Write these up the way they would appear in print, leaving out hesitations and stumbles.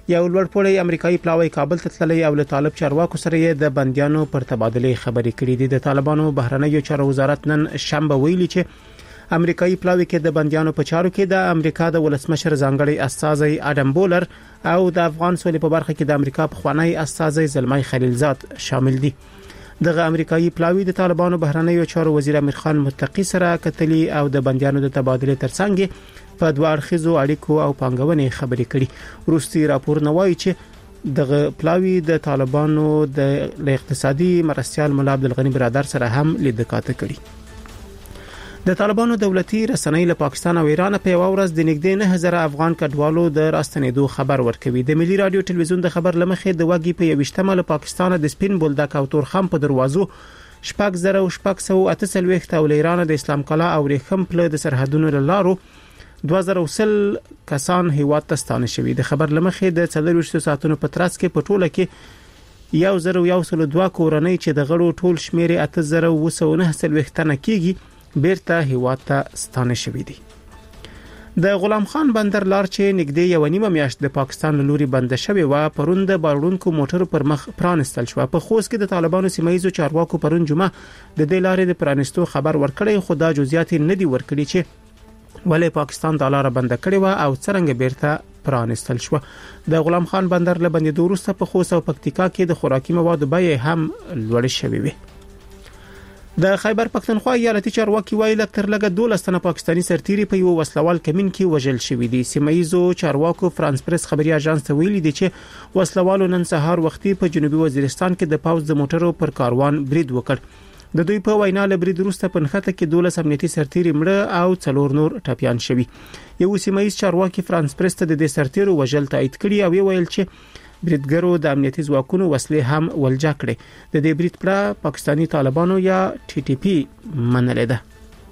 یو لوړپوړی امریکایي پلاوی کابل ته تللی او له طالب چارواکو سره یې د بندیانو پر تبادله خبرې کړې دي. د طالبانو بهرنیو چارو وزارت نن شنبه ویلي چې امریکایي پلاوی کې د بندیانو په چارو کې د امریکا د ولسمشر ځانګړي استازي اډم بولر او د افغان سولې په برخه کې د امریکا پخوانی استازي زلمای خلیلزاد شامل دي. دغه امریکایي پلاوی د طالبانو بهرنیو چارو وزیر امیر خان متقی سره کتلی او د بندیانو د تبادله ترڅنګ په دوه اړخیزو اړیکو او پانګونې خبرې کړي. وروستي راپور نوایي چې دغه پلاوی د طالبانو د اقتصادي مرستيال مولا عبدالغنی برادر سره هم لیدکاته کړي. د طالبانو دولتي رسنۍ له پاکستان او ایران په یو ورځ د نږدې 9000 افغان کډوالو د راستنېدو خبر ورکوي. د ملي رادیو ټلویزیون د خبر لمخې د وګي په 21 له پاکستان د سپین بولدک او تورخم په دروازو 6000 او ایران د اسلام کلا او ریخم په د سرحدونو لارو 2000 کسان هیواد ته ستانه شوي. د خبر لمخې د 24 ساعتونو په ترڅ کې په ټوله کې 1002 کورنۍ چې د غړو ټول شمیر 8909 تنه کېږي بیرته هیواد ته ستانه شوي دي. د غلام خان بندر لار چې نږدې یو نیمه میاشت د پاکستان لوري بند شوی و پروند بارونکو موټر پر مخ پرانستل شو. په خوست کې د طالبانو سیمایي چارواکو پرون جمعه د دې لارې د پرانستو خبر ورکړی، خو دا جزئیات نه دي ورکړي چې ولې پاکستان د لار بند کړی و او څنګه بیرته پرانستل شو. د غلام خان بندر له بندیدو وروسته په خوست او پکتیکا کې د خوراکي موادو بیې هم لوړ شوې وي. د خیبر پختونخوا ایالتي چارواکي وایي لکتر لګه 12 تنه پاکستانی سرتیري په یو وسلوال کمین کې وژل شوی دي. سیمایي چارواکو فرانس پریس خبري اژانس ته ویلي دي چې وسلوالو نن سهار وختي په جنوبي وزیرستان کې د پاوز د موټرو پر کاروان برید وکړ. د دوی په وینا له برید وروسته په نخته کې 12 امنیتي سرتیري مړه او 4 نور ټپيان شوي. یو سیمایي چارواکي فرانس پریس ته د سرتیرو وژل تایید کړي او ویل چې بریدګرو د امنیتي ځواکونو وسلې هم ولجا کړې. د دې برید پر پاکستانی طالبانو یا ټي ټي پی منلې ده.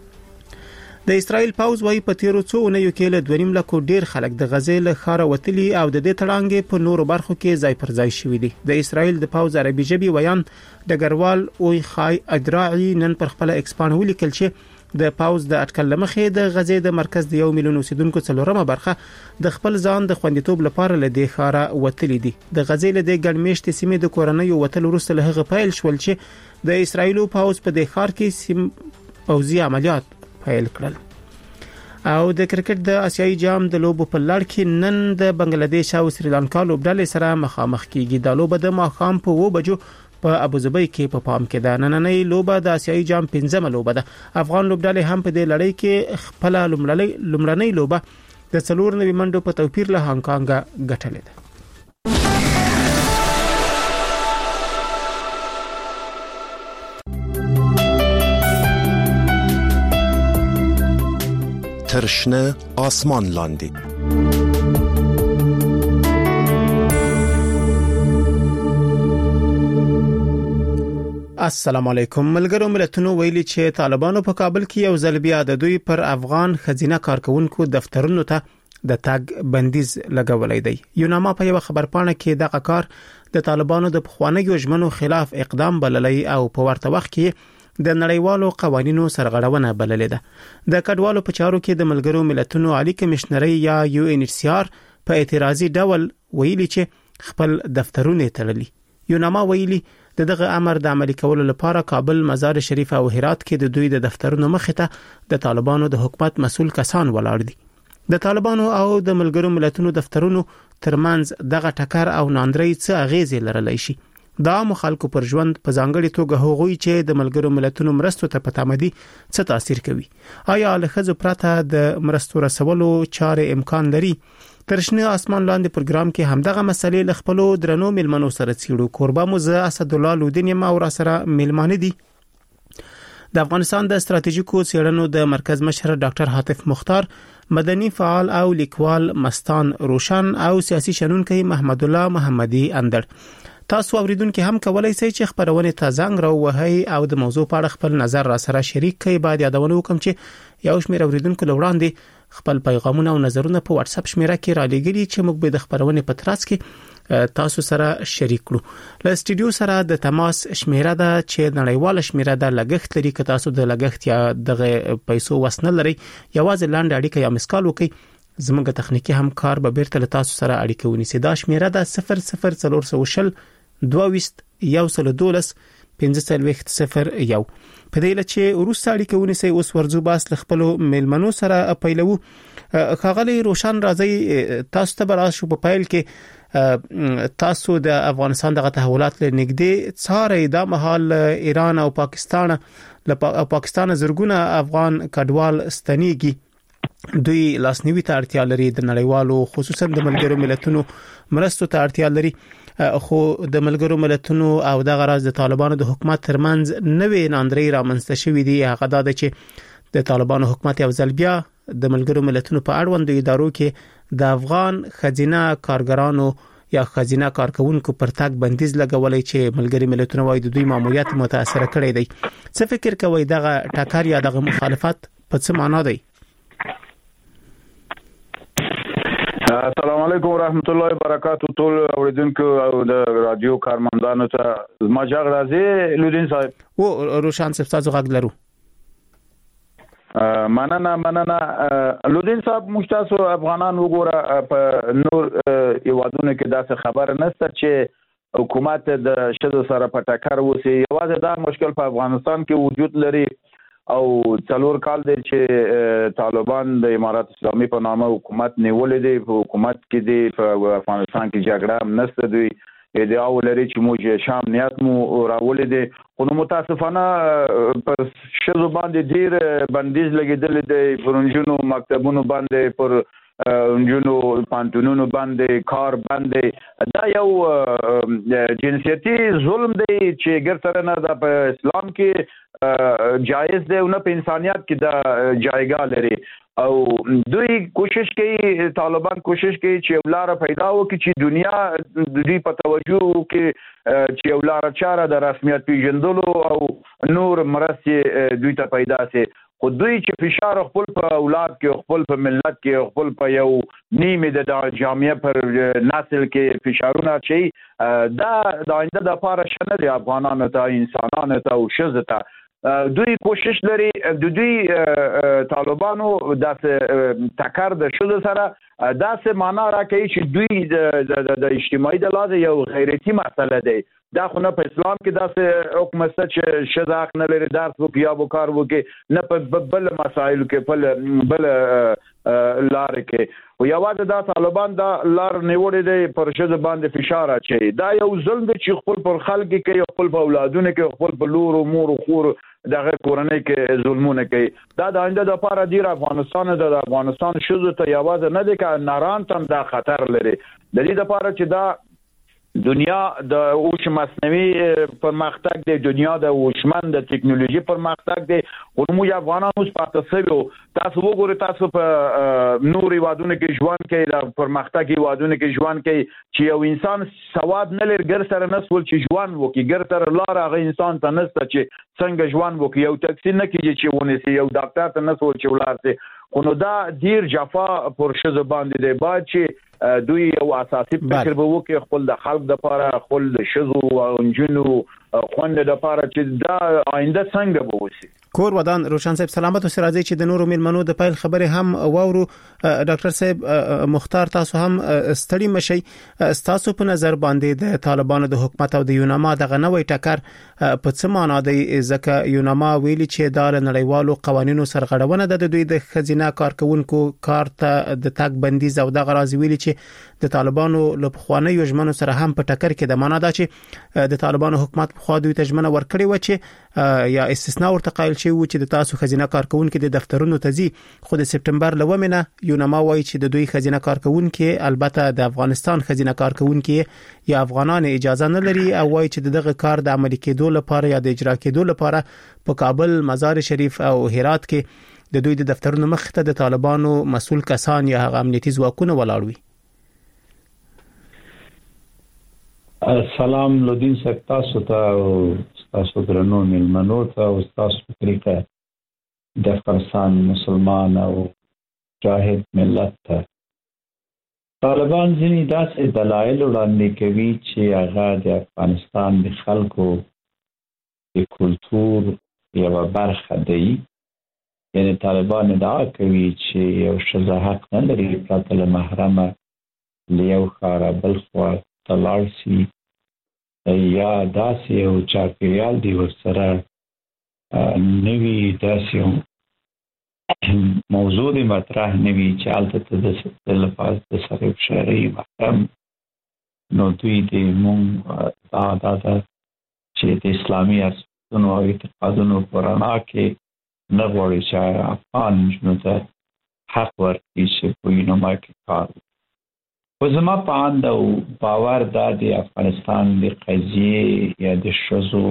د اسرائیل پاوز وايي په تیرو څو اونیو کې له 2.5 لک ډیر خلک د غزې له خاره وتلي او د دې تړانګې په نورو برخو کې ځای پر ځای شوي دي. د اسرائیل د پاوز عربي ژبې ویان ډګروال اوی خای ادراعي نن پر خپل ایکسپان ولیکل چې د پاوز د اټکل لمخې د غزې د مرکز د 1 میلیون اوسیدونکو څلورمه برخه د خپل ځان د خوندیتوب لپاره لدې خاره وتلي دي. د غزې له د ګڼمېشت سیمې د کورنۍ وتل وروسته له هغه پیل شول چې د اسرایلو پاوز په د خار کې پوځي عملیات پیل کړل. او د کرکټ د آسیایي جام د لوبو په لړ کې نن د بنگلاديش او سریلانکا لوبډلې سره مخامخ کیږي. د لوبه د ماښام په 2 بجو په ابوظبي کې په پام کې ده. نننۍ لوبه د آسیایي جام 15مه لوبه ده. افغان لوبډلې هم په دې لړۍ کې خپل لومړنۍ لوبه د 4 منډو په توپیر له هانګ کانګ ګټلې ده. ترشنه آسمان لاندې السلام علیکم. ملګرو ملتونو ویلي چې طالبانو په کابل کې یو ځل بیا د دوی پر افغان خزینه کارکونکو دفترونو ته د تاګ بندیز لګولای دی. یوناما په یو خبرپاڼه کې دغه کار د طالبانو د پخوانیو ژمنو خلاف اقدام بللی او په ورته وخت کې د نړیوالو قوانینو سرغړونه بللې ده. د کډوالو په چارو کې د ملګرو ملتونو عالی کمشنري یا یو ان ایچ سی آر په اعتراضي ډول ویلي چې خپل دفترونه تړلي. یوناما ویلي دغه امر د عملي کولو لپاره کابل، مزار شریف او هرات کې د دوی د دفترونو مخې ته د طالبانو د حکومت مسؤل کسان ولاړ دي. د طالبانو او د ملګرو ملتونو دفترونو ترمنځ دغه ټکر او ناندري څه اغیزې لرلی شي. دا مخالکو پر ژوند په ځانګړي توګه هغوی چې د ملګرو ملتونو مرستو ته پتامدي څه تاثیر کوي؟ آیا له خزو پرته د مرستو رسولو چارې امکان لري؟ ترشنه آسمان لاندې پروګرام کې همدغه مسلې له خپل درنو ملمنو سره څیړو. کوربه مو زه اسد الله لودین ما ور سره ملمانه دي. د افغانستان د استراتیژیکو څېړنو د مرکز مشر ډاکټر حاتف مختار، مدني فعال او لیکوال مستان روشن او سیاسي شنونکي محمد الله محمدي اندړ. تاسو اوریدونکو هم کولای شئ چې خبرونه ته زنګ راوهئ او د موضوع په اړه خپل نظر را سره شریک کړئ. باید یادونه وکم چې یو شمېر اوریدونکو لوړاندې خپل پیغامونه او نظرونه په واتس اپ شمیره کې را لېږلي چې موږ به د خبرونه په ترڅ کې تاسو سره شریک کړو. له سټډیو سره د تماس شمیره ده چې نړیواله شمیره ده. لګښت لري که تاسو د لګښت یا د پیسو وسنه لري، یوازې لاندې اړیکه یا مسکال وکړئ زموږ تخنیکی همکار به بیرته له تاسو سره اړیکه ونیسي. دا شمیره ده 00420 212 1501. په دې لچې وروسته اړیکه ونیسي. اوس ورځو باس ل خپل میلمنو سره پیلو. خاغلی روشن راځي تاسو ته براشو په پایل کې تاسو د افغانستان دغه تحولات لنګدي څاري د مهال ایران او پاکستان زرګونه افغان کډوال ستنیږي. دوی لاسنیوي ته اړتیا لري، د نړیوالو خصوصا د ملګرو ملتونو مرستو ته اړتیا لري. خو د ملګرو ملتونو او د غراز د طالبانو د حکومت ترمنځ نوې ناندري رامنځته شوې دي. هغه دا ده چې د طالبانو حکومت یو ځل بیا د ملګرو ملتونو په اړوندو ادارو کې د افغان خزینه کارګرانو یا خزینه کارکونکو پر تاک بندیز لګولې چې ملګری ملتونه وايي د دوی ماموریت متاثر کړي دي. څه فکر کوي دغه ټاکر یا دغه مخالفت په څه معنا دی؟ السلام علیکم ورحمت الله وبرکاتہ. ټول اوریدونکو او د رادیو کارمندانو ته ما جګ راځي. لودین صاحب او روشن صاحب تاسو غږ لرو. مننه لودین صاحب. مشتاسو افغانان وګوره په نور ایوادونو کې داسې خبر نشته چې حکومت د شذ سره په ټکر وسی. یوازې دا مشکل په افغانستان کې وجود لري او 4 کال دی چې طالبان د امارات اسلامي په نامه حکومت نیولې دي. په حکومت کې دی په افغانستان کې جګړه نشته. دوی ادعا ولري چې موږ شام نیت مو راولې دي. خو متاسفانه پر شذ باندې ډیر بندیز لګیدل دي، پرونجونو مکتبونو باندې، پر انجونو پانتونونو باندې کار باندې. دا یو جنسیتي ظلم دی چې ګرځره نه د اسلام کې جایز دی او نه په انسانيت کې دا جایګه لري. او دوی کوشش کوي، طالبان کوشش کوي چې ولار پیدا وکړي چې دنیا دوی په توجه کې چې ولار چاره د رسمیت پیژندلو او نور مرستې دوی ته پیدا سي. خو دوی چې فشار خپل په اولاد کې، خپل په ملت کې، خپل په یو نیمه د جامعه پر نسل کې فشارونه چي دا د آینده د لپاره شنه دي افغانانو ته، انسانانو ته او شذ ته. دوی کوشش لري د دوی طالبانو داسې ټکر د شذ سره داسې معنا راکړي چې دوی د اجتماعي د لحاظه یو غیرتي مسله دی. دا خو نه په اسلام کې داسې حکم شته چې شذ حق نه لري درس وکړي یا کار وکړي، نه په بل مسایلو کې بل لار کې. او یوازې دا طالبان دا لار نیولې دی پر شذ باندې فشار اچي. دا یو ظلم دی چې خپل پر خلک کې، خپل په اولادونو کې، خپل په لور او مور او خور دغه کورنۍ کې ظلمونه کوي. دا د آینده د لپاره ډیر افغانستان د افغانستان شذ ته یوازې نه دی که ناران تم دا خطر لري. د دې لپاره چې دا دنیا د اوش مصنوعي پرمختګ دی، دنیا د اوشمن د ټکنالوژي پرمختګ دی. او موږ افغانان اوس پاتې شوو. تاسو وګورئ، تاسو په نوري وادونو کې ژوند کوي، د پرمختګي وادونو کې ژوند کوي چې یو انسان سواد نه لري ګر سره نسول چې ژوند وکي، ګر تر لار هغه انسان ته نسته چې څنګه ژوند وکي. یو تکسین نه کیږي چې ونیسي، یو ډاکټر ته نسول چې ولارسي. خو نو دا ډیر جفا پر شذ باندې دی. باید چې دوی یو اساسي فکر به وکړي خپل د خلک د لپاره، خپل د شذ او انجونو خوند د لپاره چې دا آینده څنګه به وشي. کور ودان روشن صاحب سلامت اوسه. راځي چې د نورو میلمنو د پایل خبره هم واورو. ډاکټر صاحب مختار، تاسو هم ستړي مشي. تاسو په نظر باندې د طالبانو د حکومت او د یوناما دغه نوې ټکر په څه معنا دی؟ ځکه یوناما ویلي چې دا نړیوالو قوانینو سرغړونه ده، د دوی د خزینه کارکونکو کار ته د تاک بندیز او دغه راز ویلي چې د طالبانو له پخواني یوجمنو سره هم په ټکر کې د معنا ده چې د طالبانو حکومت په خوا دوی تجمنه ورکړي و چې یا استثناء ورته قائل شي و چې د تاسو خزینه کارکونکو د دفترونو ته ځي. خو د سپټمبر لومینه یوناما وایي چې د دوی خزینه کارکونکو البته د افغانستان خزینه کارکونکو یا افغانان اجازه نه لري، او وایي چې دغه کار د عملي کېدو لپاره یا د اجرا کېدو لپاره په کابل، مزار شریف او هرات کې د دوی د دفترونو مخ ته د طالبانو مسؤل کسان یا هغه امنیتي ځواکونه ولاړ وي. سلام لودین صاحب، تاسو ته او تاسو درنو میلمنو ته او تاسو په طریقه د افغانستان مسلمان او جاهد ملت ته طالبان ځینې داسې دلایل وړاندې کوي چې هغه د افغانستان د خلکو د کلتور یوه برخه دی یعنی طالبان ادعا کوي چې یو ښځه حق نه لري پرته له محرمه له یو ښاره بل خوا ته لاړ شي یا داسې یو چاپېریال دی ورسره نوي داسې موضوع دی مطرح نوي چې هلته ته د لپاره د سره یو شرعي محرم نو دوی د مونږ دا ده چې د اسلامي ارزښتونو او اعتقادونو په رڼا کې نه غواړي چې افغان نجونو ته حق ورکړي چې په وینما کې کار وکړي. خو زما په اند او باور دا د افغانستان د قضیې یا د ښځو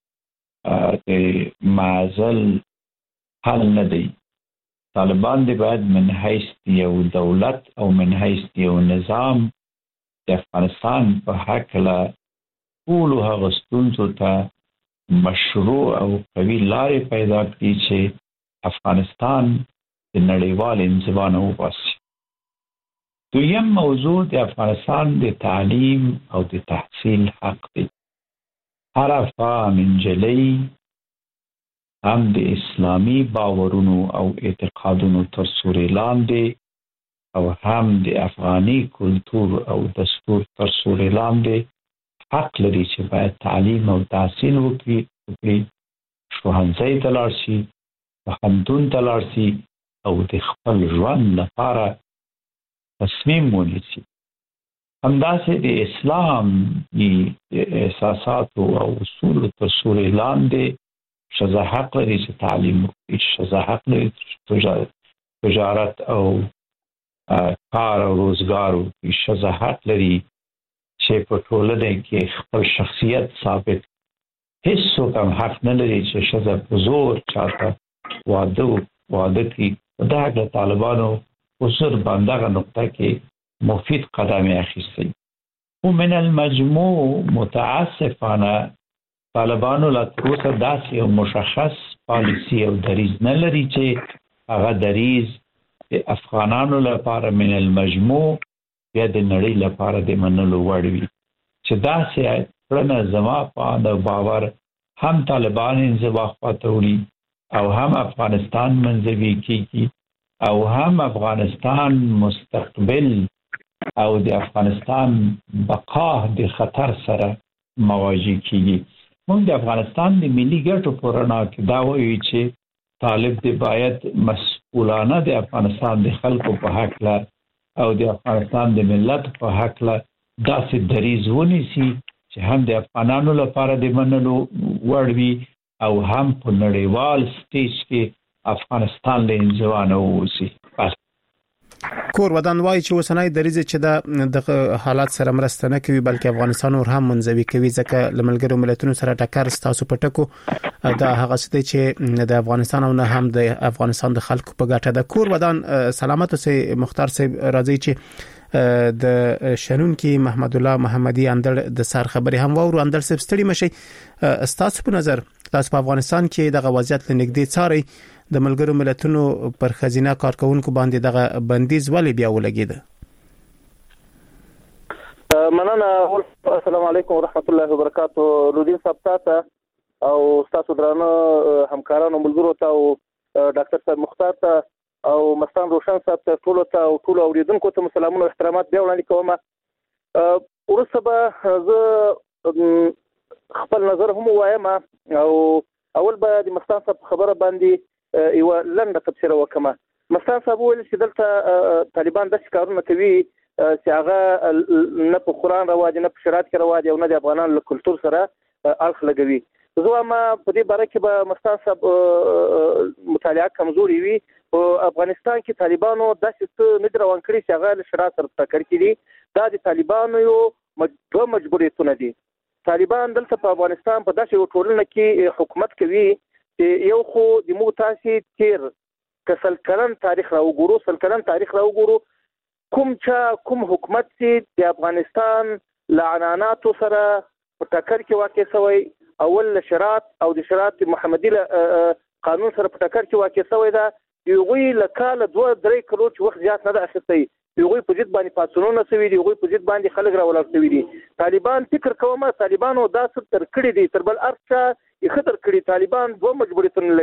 د معزل حل نه دی. طالبان دی باید من حیث یو دولت او من حیث یو نظام د افغانستان په هکله ټولو هغه ستونزو ته مشروع او قوي لارې پیدا کړي چې افغانستان د نړیوال انزوا نه وباسي. دویم موضوع د افغانستان د تعلیم او د تحصیل حق دی. هر افغان نجلۍ هم د اسلامي باورونو او اعتقادونو تر سوري لاندې او هم د افغاني کلتور او دستور تر سوري لاندې حق لري چې باید تعلیم او تحصیل وکړي، ښوونځي ته لاړ شي، پوهنتون ته لاړ شي او د خپل ژوند لپاره تصمیم ونیسي. همداسې د اسلامي احساساتو او اصولو تر سوري لاندې ښځه حق لري چې تعلیم وکړي، ښځه حق لري چې تجارت او کار او روزګار وکړي، ښځه حق لري چې په ټولنه کې خپل شخصیت ثابت. هیڅوک هم حق نه لري چې ښځه په زور چاته واده کړي. دا د طالبانو اصول باندې هغه نقطه کې مفید قدم اخیستی. و من المجموع متاسفانه طالبانو لا تروسه داسې یو مشخص پالیسی او دریز نه لري چې هغه دریز د افغانانو لپاره من المجموع یا د نړۍ لپاره د منلو وړ وي. چې داسې کړنه زما په باور هم طالبان انزوا خواته وړي او هم افغانستان منزوي کیږي او هم افغانستان مستقبل او د افغانستان بقا د خطر سره مواجه کیږي. موږ د افغانستان د ملي ګټو په رڼا کې دا وایو چې طالب دی باید مسؤلانه د افغانستان د خلکو په هکله او د افغانستان د ملت په هکله داسې دریځ ونیسي چې هم د افغانانو لپاره د منلو وړ وي او هم په نړیوال سټیج کې افغانستان له انزوا نه ووځي. کور ودان وایي چې اوسنۍ دریځ چې د حالات سره مرسته نه کوي بلکې افغانستان ور هم منځوي کوي، ځکه لملګرو ملتونو سره ټکر ستاسو په ټکو دا هغه څه چې د افغانستان او نه هم د افغانستان د خلکو په ګټه ده. کور ودان سلامت اوسئ مختار صاحب، راځي چې د شنون کې محمد الله محمدي اندر د سر خبري هم وورو. اندر صاحب ستړي مشي، تاسو په نظر تاسو په افغانستان کې د وضعیت لنګدي څاري د ملګرو ملتونو پر خزینه کارکونکو باندې دغه بندیز ولې بیا ولګید؟ مننه. السلام علیکم ورحمت الله وبرکاتہ. رودین صاحب تاسو او تاسو درانه همکارانو ملګرو ته او ډاکټر صاحب مختار ته او مستان روشن صاحب ته ټول ته او ټول اوریدونکو ته سلامونه او احترامات بیا وړاندې کوم. ورسره به زه خپل نظر هم وایم او اول به د مستان صاحب خبره باندې یو لنډه تفسیر وکم. مستان صاحب ویل چې دلته طالبان د کارونه کوي چې هغه نه په قرآن رواج نه په شریعت کې رواج او نه د افغانانو له کلتور سره اړخ لګوي. زه ما په دې باره کې به مستان صاحب مطالعه کمزوري وي. په افغانستان کې طالبانو داسې څه نه روان کړي چې هغه له شریعت سره ټکر کړي. دا د طالبانو یو مجبوریتونه دي. طالبان دلته په افغانستان په داسې یو ټولنه کې حکومت کوي چې یو خو د مو تاسې تیر کسل کلن تاریخ را وګورو کوم حکومت چې د افغانستان لعناناتو سره په ټکر کې واقع شوی، اول شریعت او د شریعت محمدي قانون سره په ټکر کې واقع شوی دا یوغوی لکاله 2-3 کلو چې وخت زیات نه ده اخیستی. یوغوی په ضد باندې پاتونونه سوي دي، یوغوی په ضد باندې خلک راولر سوي دي. طالبان فکر کومه طالبانو دا څه تر کړی دي تر بل ارچا یې خطر کړی. طالبان دوه مجبوریتونه لري.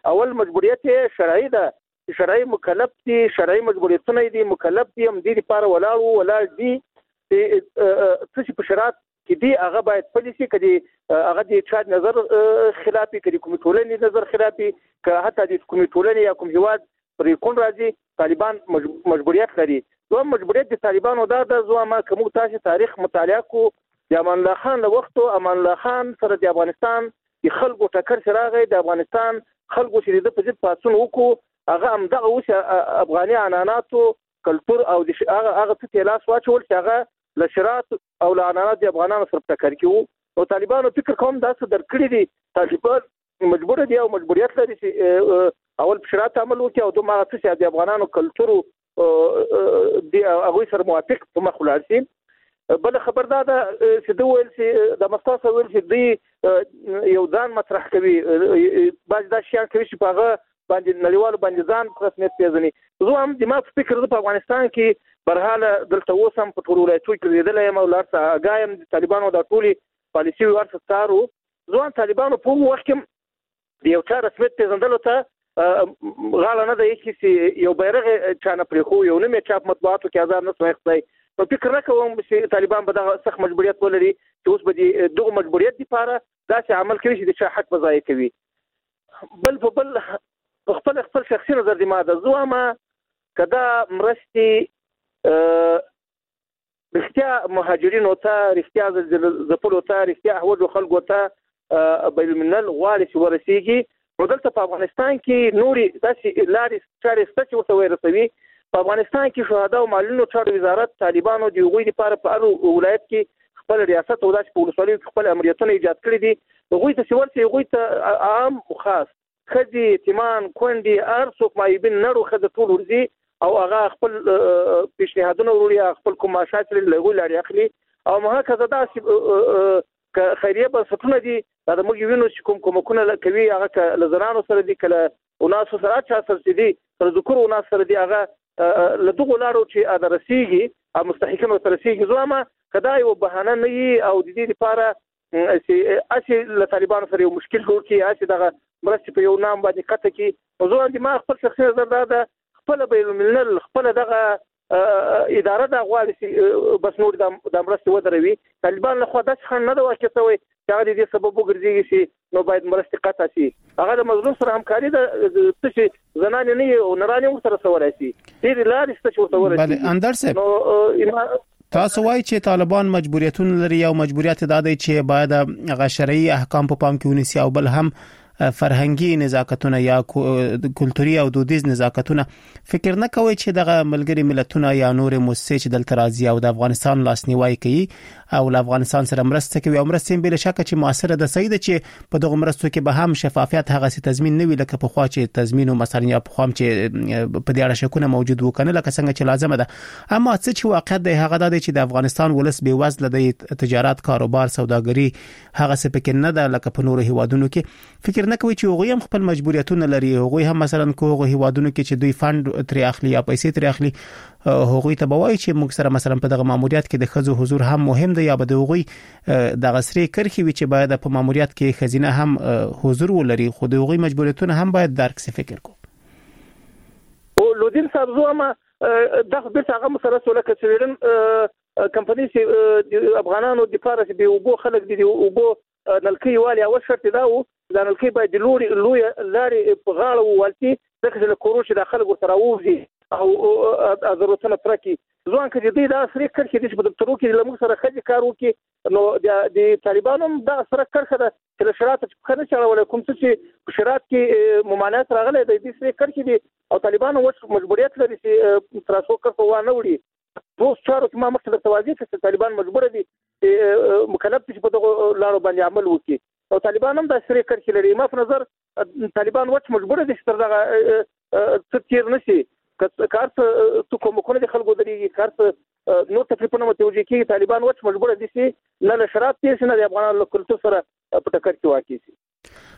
اول مجبوریت شرعي ده، شرعي مکلف دي، شرعي مجبوریتونه دي، مکلف دي هم دي لپاره ولاړ دي چې په شرایط کې دي هغه باید پالیسي کړي، هغه د چا نظر خلافي کړي، کوم ټولنې نظر خلافي، که حتی د کوم ټولنې یا کوم هیواد پرې کون راځي طالبان مجبوریت لري. دوم مجبوریت د طالبانو دا د زوما کوم تاسو تاریخ مطالعه کو د امان الله خان له وختو امان الله خان سره د افغانستان د خلکو ټکر سره د افغانستان خلکو چې د پوزیت پاتون وکړو هغه هم دغه اوس افغاني عناناتو کلچر او هغه څه لاس واچول چې هغه لشرات او لعنات د افغانانو سره ټکر کیو او طالبانو فکر کوم دا څه درکړي دي طالبان مجبور دي او مجبوریت لري چې اول شرات عمل وکړي او دوه څه د افغانانو کلچر دی هغه سره موافق په مخ ولرسي. بل خبردار ده چې دوی ویل چې د مستاسو ویل چې دی یو ځان مطرح کوي باز دا شیان کوي چې په هغه باندې نړیوالو باندې ځان په رسمیت پیژني. زه هم د ما فکر په افغانستان کې برحاله دلته اوسم په ټول ولایتونو کې لیدلې یم او لارسه غایم د طالبانو د ټولي پالیسي ورسره تارو ځوان طالبانو په وخت کې یو چا رسمیت پیژندلو ته غاله نه دی چې یو بیرغ چانه پرې خو یو نه چاپ مطبوعاتو کې آزاد نه سوي په فکر راکوم چې طالبان به د سخت مجبوریت ولري چې اوس به دغه مجبوریت لپاره داسې عمل کوي چې د چا حق بځای کوي. بل په بل خپل شخصي نظر دی ما د زوما کدا مرستي رښتیا مهاجرین او ته رښتیا زپلو ته رښتیا هوجو خلکو ته بین الملل غواړي چې ورسیږي نو دلته په افغانستان کې نوري داسې لارې چارې شته چې ورته ورسوي. په افغانستان کې شهدا او معلولینو چارو وزارت طالبانو د هغوی لپاره په هر ولایت کې خپل ریاست او داسې په ولسوالیو کې خپل امریتونه ایجاد کړي دي. هغوی ته ورته هغوی ته عام او خاص خځې یتیمان کونډې هر څوک مایبین نړو ښځه ټول ورځي او هغه خپل پیشنهادونه وروړي خپل کوم معاشات لري هغوی لارې اخلي او هکذا داسې خیریه بنسټونه دي دا موږ وینو چې کوم کومکونه کوي هغه له زنانو سره دي کله وناسو سره چا سره دي تر ذکر وناس سره دي هغه له دغه لارو چې ادرسيږي او مستحقین ورسيږي زما کدا یو بهانه نه وي او د دې لپاره چې له طالبانو سره یو مشکل جوړ کړي چې دغه مرستې په یو نام باندې قطع کړي زه د ما خپل شخصي نظر دا خپل بین الملل خپل دغه اداره د غواړي بس نور د مرستې ودروي. طالبان له خوا داسې خان نه دا واکڅوي چې هغه دې سبب وګرځي چې نو باید مرستې قطع شي. هغه د مظلوم سره همکاري د څه زنان نه او نرانه سره سوالای شي دې لارې څه څه ورته ورسي. بله اندر صاحب تاسو وایي چې طالبان مجبوریتونه لري او مجبوریت دا دی چې باید هغه شرعي احکام په پام کې ونیسي او بل هم فرهنګي نزاکتونه یا کلتوري او دودیز نزاکتونه. فکر نه کوي چې دغه ملګری ملتونه یا نور مؤسسې چې دلته راځي او د افغانستان لاسنیوي کوي او له افغانستان سره مرسته کوي او مرسته بل شک چې موثره ده سید چې په دغه مرستو کې به هم شفافیت هغه سي تضمین نه وي لکه په خوا چې تضمین او مثلا یا په خوا چې په دې اړه شکونه موجود وکنه لکه څنګه چې لازم ده. اما څه چې واقعیت دی هغه د چې د افغانستان ولس به وزله د تجارت کاروبار سوداګري هغه څه پکې نه ده لکه په نورو هیوادونو کې. فکر نه کوي چې هغه هم خپل مجبوریتونه لري هغه هم مثلا کوغه هیوادونو کې چې دوی فند تر اخلي یا پیسې تر اخلي هغه ته بوای چې موږ سره مثلا په دغه ماموریت کې د خزو حضور هم مهم دی یا به دغه د غسرې کرخي وي چې باید په ماموریت کې خزینه هم حضور ولري خو دغه مجبوریتونه هم باید درک سي فکر کو. او لودین صاحب زما دغه بیرته هغه مسله لکه چې کمپنی چې افغانانو د پاره چې به وګو خلک دي وګو نلکی والی اول شرط دا و دا نلکی باید لوري لارې په غاړه والتي دغه له کوروش داخله ورته راوځي او ضرورتونه ترکي ځوان کې دې دا سره کړ چې په دکتورو کې لمغ سره خځې کار وکي نو د طالبانو دا سره کړخه چې له شرایط څخه نه چلول کوم چې شرایط کې ممانعت راغلي د دې سره کړ چې او طالبانو وڅ مجبوریت لري چې تراسو کړو وانه وړي دوه چارو کې ما مخکې د توازی چې طالبان مجبور دي مکلف دي په دغه لارو باندې عمل وکړي او طالبان هم دا سره کړی لري. ما په نظر طالبان وڅ مجبور دي چې دغه څه نشي کار څه کومه د خلکو دري کار نو تکلیفونه متوجي کې طالبان وڅ مجبور دي چې نه شرایط پیښ نه د افغانانو کلتور سره په ټکر کې واقع شي.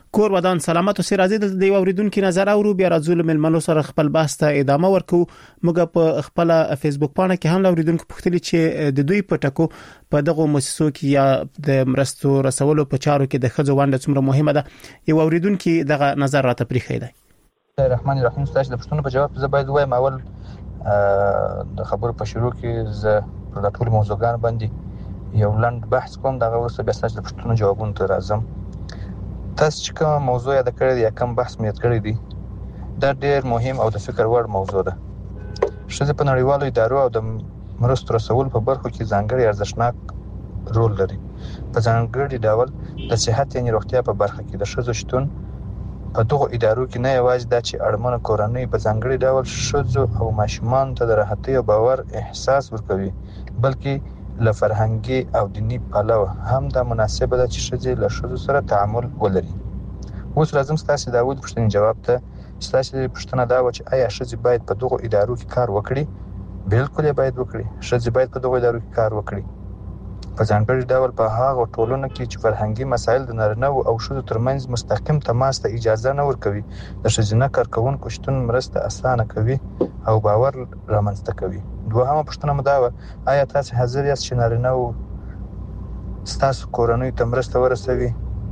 کور ودان سلامت او سرازي د یو اوریدونکو نظر اورو بیا راځو ملمنو سره خپل بحث ته ادامه ورکو. موږ په خپل فیسبوک باندې کې هم اوریدونکو پوښتنه چې د دوی په ټکو په دغه مؤسسو کې یا د مرستو رسولو په چارو کې د خځو ونډه څومره مهمه ده یو اوریدونکو دغه نظر راته پرېښی دی. الرحمن الرحیم. تاسو د پښتون په جواب زه باید وایم اول د خبرو په شروع کې زه پر ټول موضوعګان باندې یو لنډ بحث کوم، دغه وروسته بیا تاسو د پښتون جوابونو ته راځم. تاسو چې کوم موضوع یاد کړی یا کوم بحث مې یاد کړی دی دا ډېر مهم او د فکر وړ موضوع ده. ښځې په نړیوالو ادارو او د مرستو رسولو په برخو کې ځانګړي ارزښتناک رول لري. په ځانګړي ډول د صحت یعنې روغتیا په برخه کې د ښځو شتون په دغه ادارو کې نه یوازې د چې اړمنه کورنۍ په ځانګړي ډول ښځو او ماشومان ته د راحتۍ او باور احساس ورکوي، بلکې له فرهنګي او دینی پلوه هم دا مناسبه ده چې ښځې له ښځو سره تعامل ولري. اوس راځم ستاسو د اول پوښتنې جواب ته. ستاسو پوښتنه دا و چې آیا ښځې باید په دغه ادارو کې کار وکړي؟ بالکل باید وکړي. ښځې باید په دغه ادارو کې کار وکړي، په ځانګړي ډول په هغه ټولنو کې چې فرهنګي مسایل د نارینه او ښځو ترمنځ مستقیم تماس ته اجازه نه ورکوي. د ښځینه کارکونکو شتون مرسته اسانه کوي او باور رامنځته کوي. دوهمه پوښتنه مو دا و آیا تاسو حاضر یاست چې نارینه او ستاسو کورنۍ ته مرسته ورسوي؟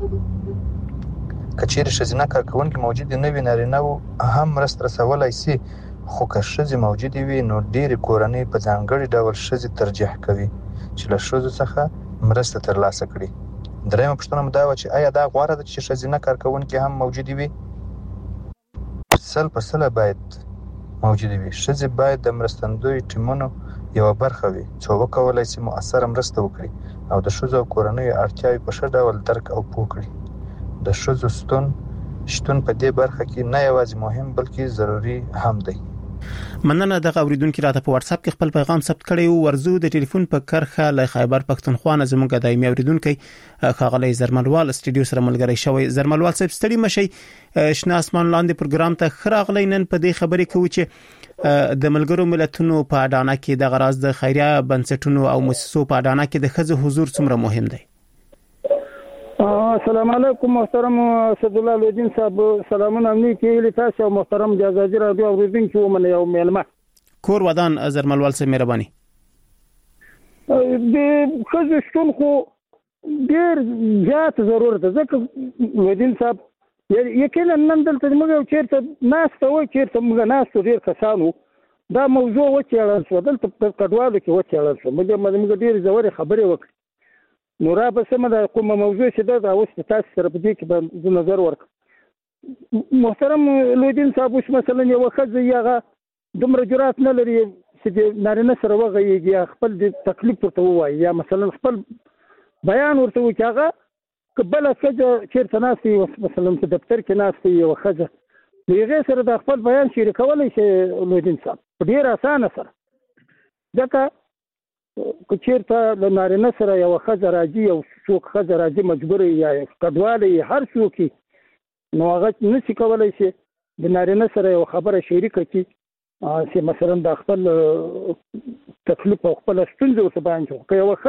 که چیرې ښځینه کارکونکي موجود نه وي نارینه هم مرسته رسولای شي، خو که ښځې موجود وي نو ډېری کورنۍ په ځانګړي ډول ښځې ترجیح کوي چې له ښځو څخه مرسته ترلاسه کړي. درېمه پوښتنه مو دا و چې آیا دا غوره ده چې ښځینه کارکونکي هم موجود وي؟ 100% باید موجود وي. ښځې باید د مرستندوی ټیمونو یوه برخه وي چې وکولای شي مؤثره مرسته وکړي او د ښځو او کورنیو اړتیاوې په ښه ډول درک او پوه کړي. د ښځو شتون په دې برخه کې نه یوازې مهم بلکې ضروري هم دی. مننه. دغه اوریدونکو راته په واتس اپ کې خپل پیغام ثبت کړی او ورزو د ټلیفون په کرخه له خیبر پښتونخوا نه زموږ دایمي اوریدونکو خاغلی زرملوال استډیو سره ملګری شوی. زرملوال صاحب ستړي مشي، شنه اسمان لاندې پروګرام ته خراغلی. نن په دې خبرې کوي چې د ملګرو ملتونو په اډانه کې د غراز د خیریه بنسټونو او مؤسسو په اډانه کې د ښځو حضور څومره مهم دی. السلام علیکم محترم اسد الله لودین صاحب، سلامونه امنی کې تاسو او محترم جزاجي رادیو اوریدونکو ومنه یو میلمه کور ودان زرملوال صاحب مهرباني. د خځو شتون خو ډیر زیات ضرورت ده ځکه لودین صاحب یقینا نن دلته موږ چیرته ناسته و چیرته موږ ناسته ډیر کسانو دا موضوع وچېړل شو دلته په کډوالو کې وچېړل شو. موږ ډیر زوري خبرې وکړې نو را به سمه د کومه موضوع چې دا اوس تاسو سره په دې کې به نظر ورکړم. محترم لودین صاحب اوس مثلا یو ښځه هغه دومره جرأت نه لري چې د نارینه سره وغږېږي یا خپل د تکلیف ورته ووایي یا مثلا خپل بیان ورته وکړي. هغه که بله ښځه چېرته ناسته وي مثلا په دفتر کې ناسته وي یوه ښځه د هغې سره د خپل بیان شریکولی شي لودین صاحب په ډېر اسانه سره. ځکه که چیرته له نارینه سره یوه ښځه راځي یو څوک ښځه راځي مجبور یا کډوالی هر څوک نو هغه نشي کولی شي د نارینه سره یوه خبره شریکه کړي چې مثلا د خپل تکلیف او خپله ستونزه ورته بیان کړي. که یوه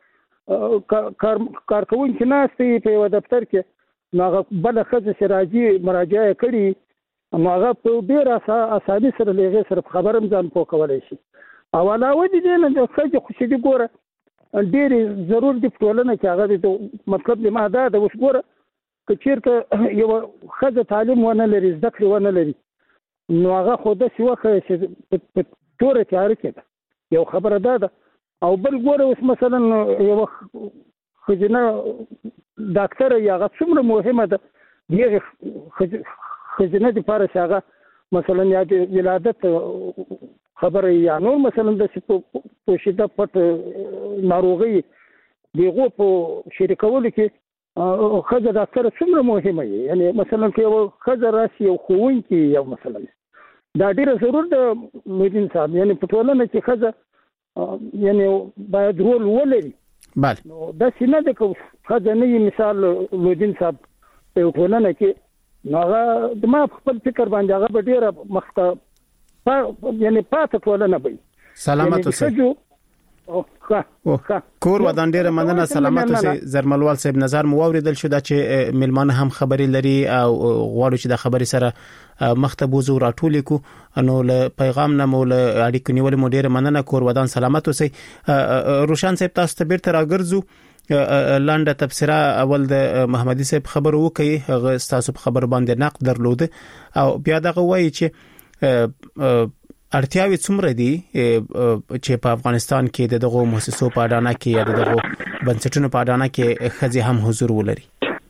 ښځه کارکوونکې ناسته وي په یوه دفتر کې نو هغه بله ښځه چې راځي مراجعه یې کړي نو هغه په ډېر اساني سره له هغې سره په خبره هم ځان پوه کولی شي. او علاوه د دې نه د ښځې خو چې دې ګوره ډېرې ضرور دي په ټولنه کې هغه د مطلب د ما دا ده اوس ګوره که چېرته یوه ښځه تعلیم ونه لري زده کړې ونه لري نو هغه خو داسې وښیه چې په توره تیاره کې ده یو خبره دا ده. او بل ګوره اوس مثلا یوه ښځینه ډاکټره یا هغه څومره مهمه ده د هغې ښځینه دپاره چې هغه مثلا یا د ولادت خبره یا نور مثلا داسې په شده پټ ناروغۍ د هغو په شریکولو کې ښځه ډاکټره څومره مهمه وي. یعنې مثلا که یوه ښځه راشي یو ښوونکي یو مثلا دا ډېره ضرور ده لودین صاحب. یعنې په ټولنه کې ښځه یعنې باید رول ولري. نو داسې نه ده که ښځه نه وي مثال لودین صاحب په یو ټولنه کې نو هغه د ما په خپل فکر باندې هغه به ډېره مخته یعنې پاته ټولنه به وي. سلامت اوسئ. کور ودان ډیره مننه سلامت اوسئ زرملوال صاحب نظر مو اوریدل شو چې ملمانه هم خبري لري او غواړو چې د خبري سره مختبوزو راټول کو نو له پیغام نه مول اړیکې نیول مو ډیره مننه کور ودان سلامت اوسئ روشن صاحب تاسو ته بیرته راګرځو لاندې تفسیره اول د محمدي صاحب خبر وکي هغه تاسو په خبر باندې نقد درلود او بیا دغه وایي چې اړتیاوې څومره دي چې په افغانستان کې دغه مؤسسو په اډانه کې یا دغه بنسټونو په اډانه کې خځې هم حضور ولري.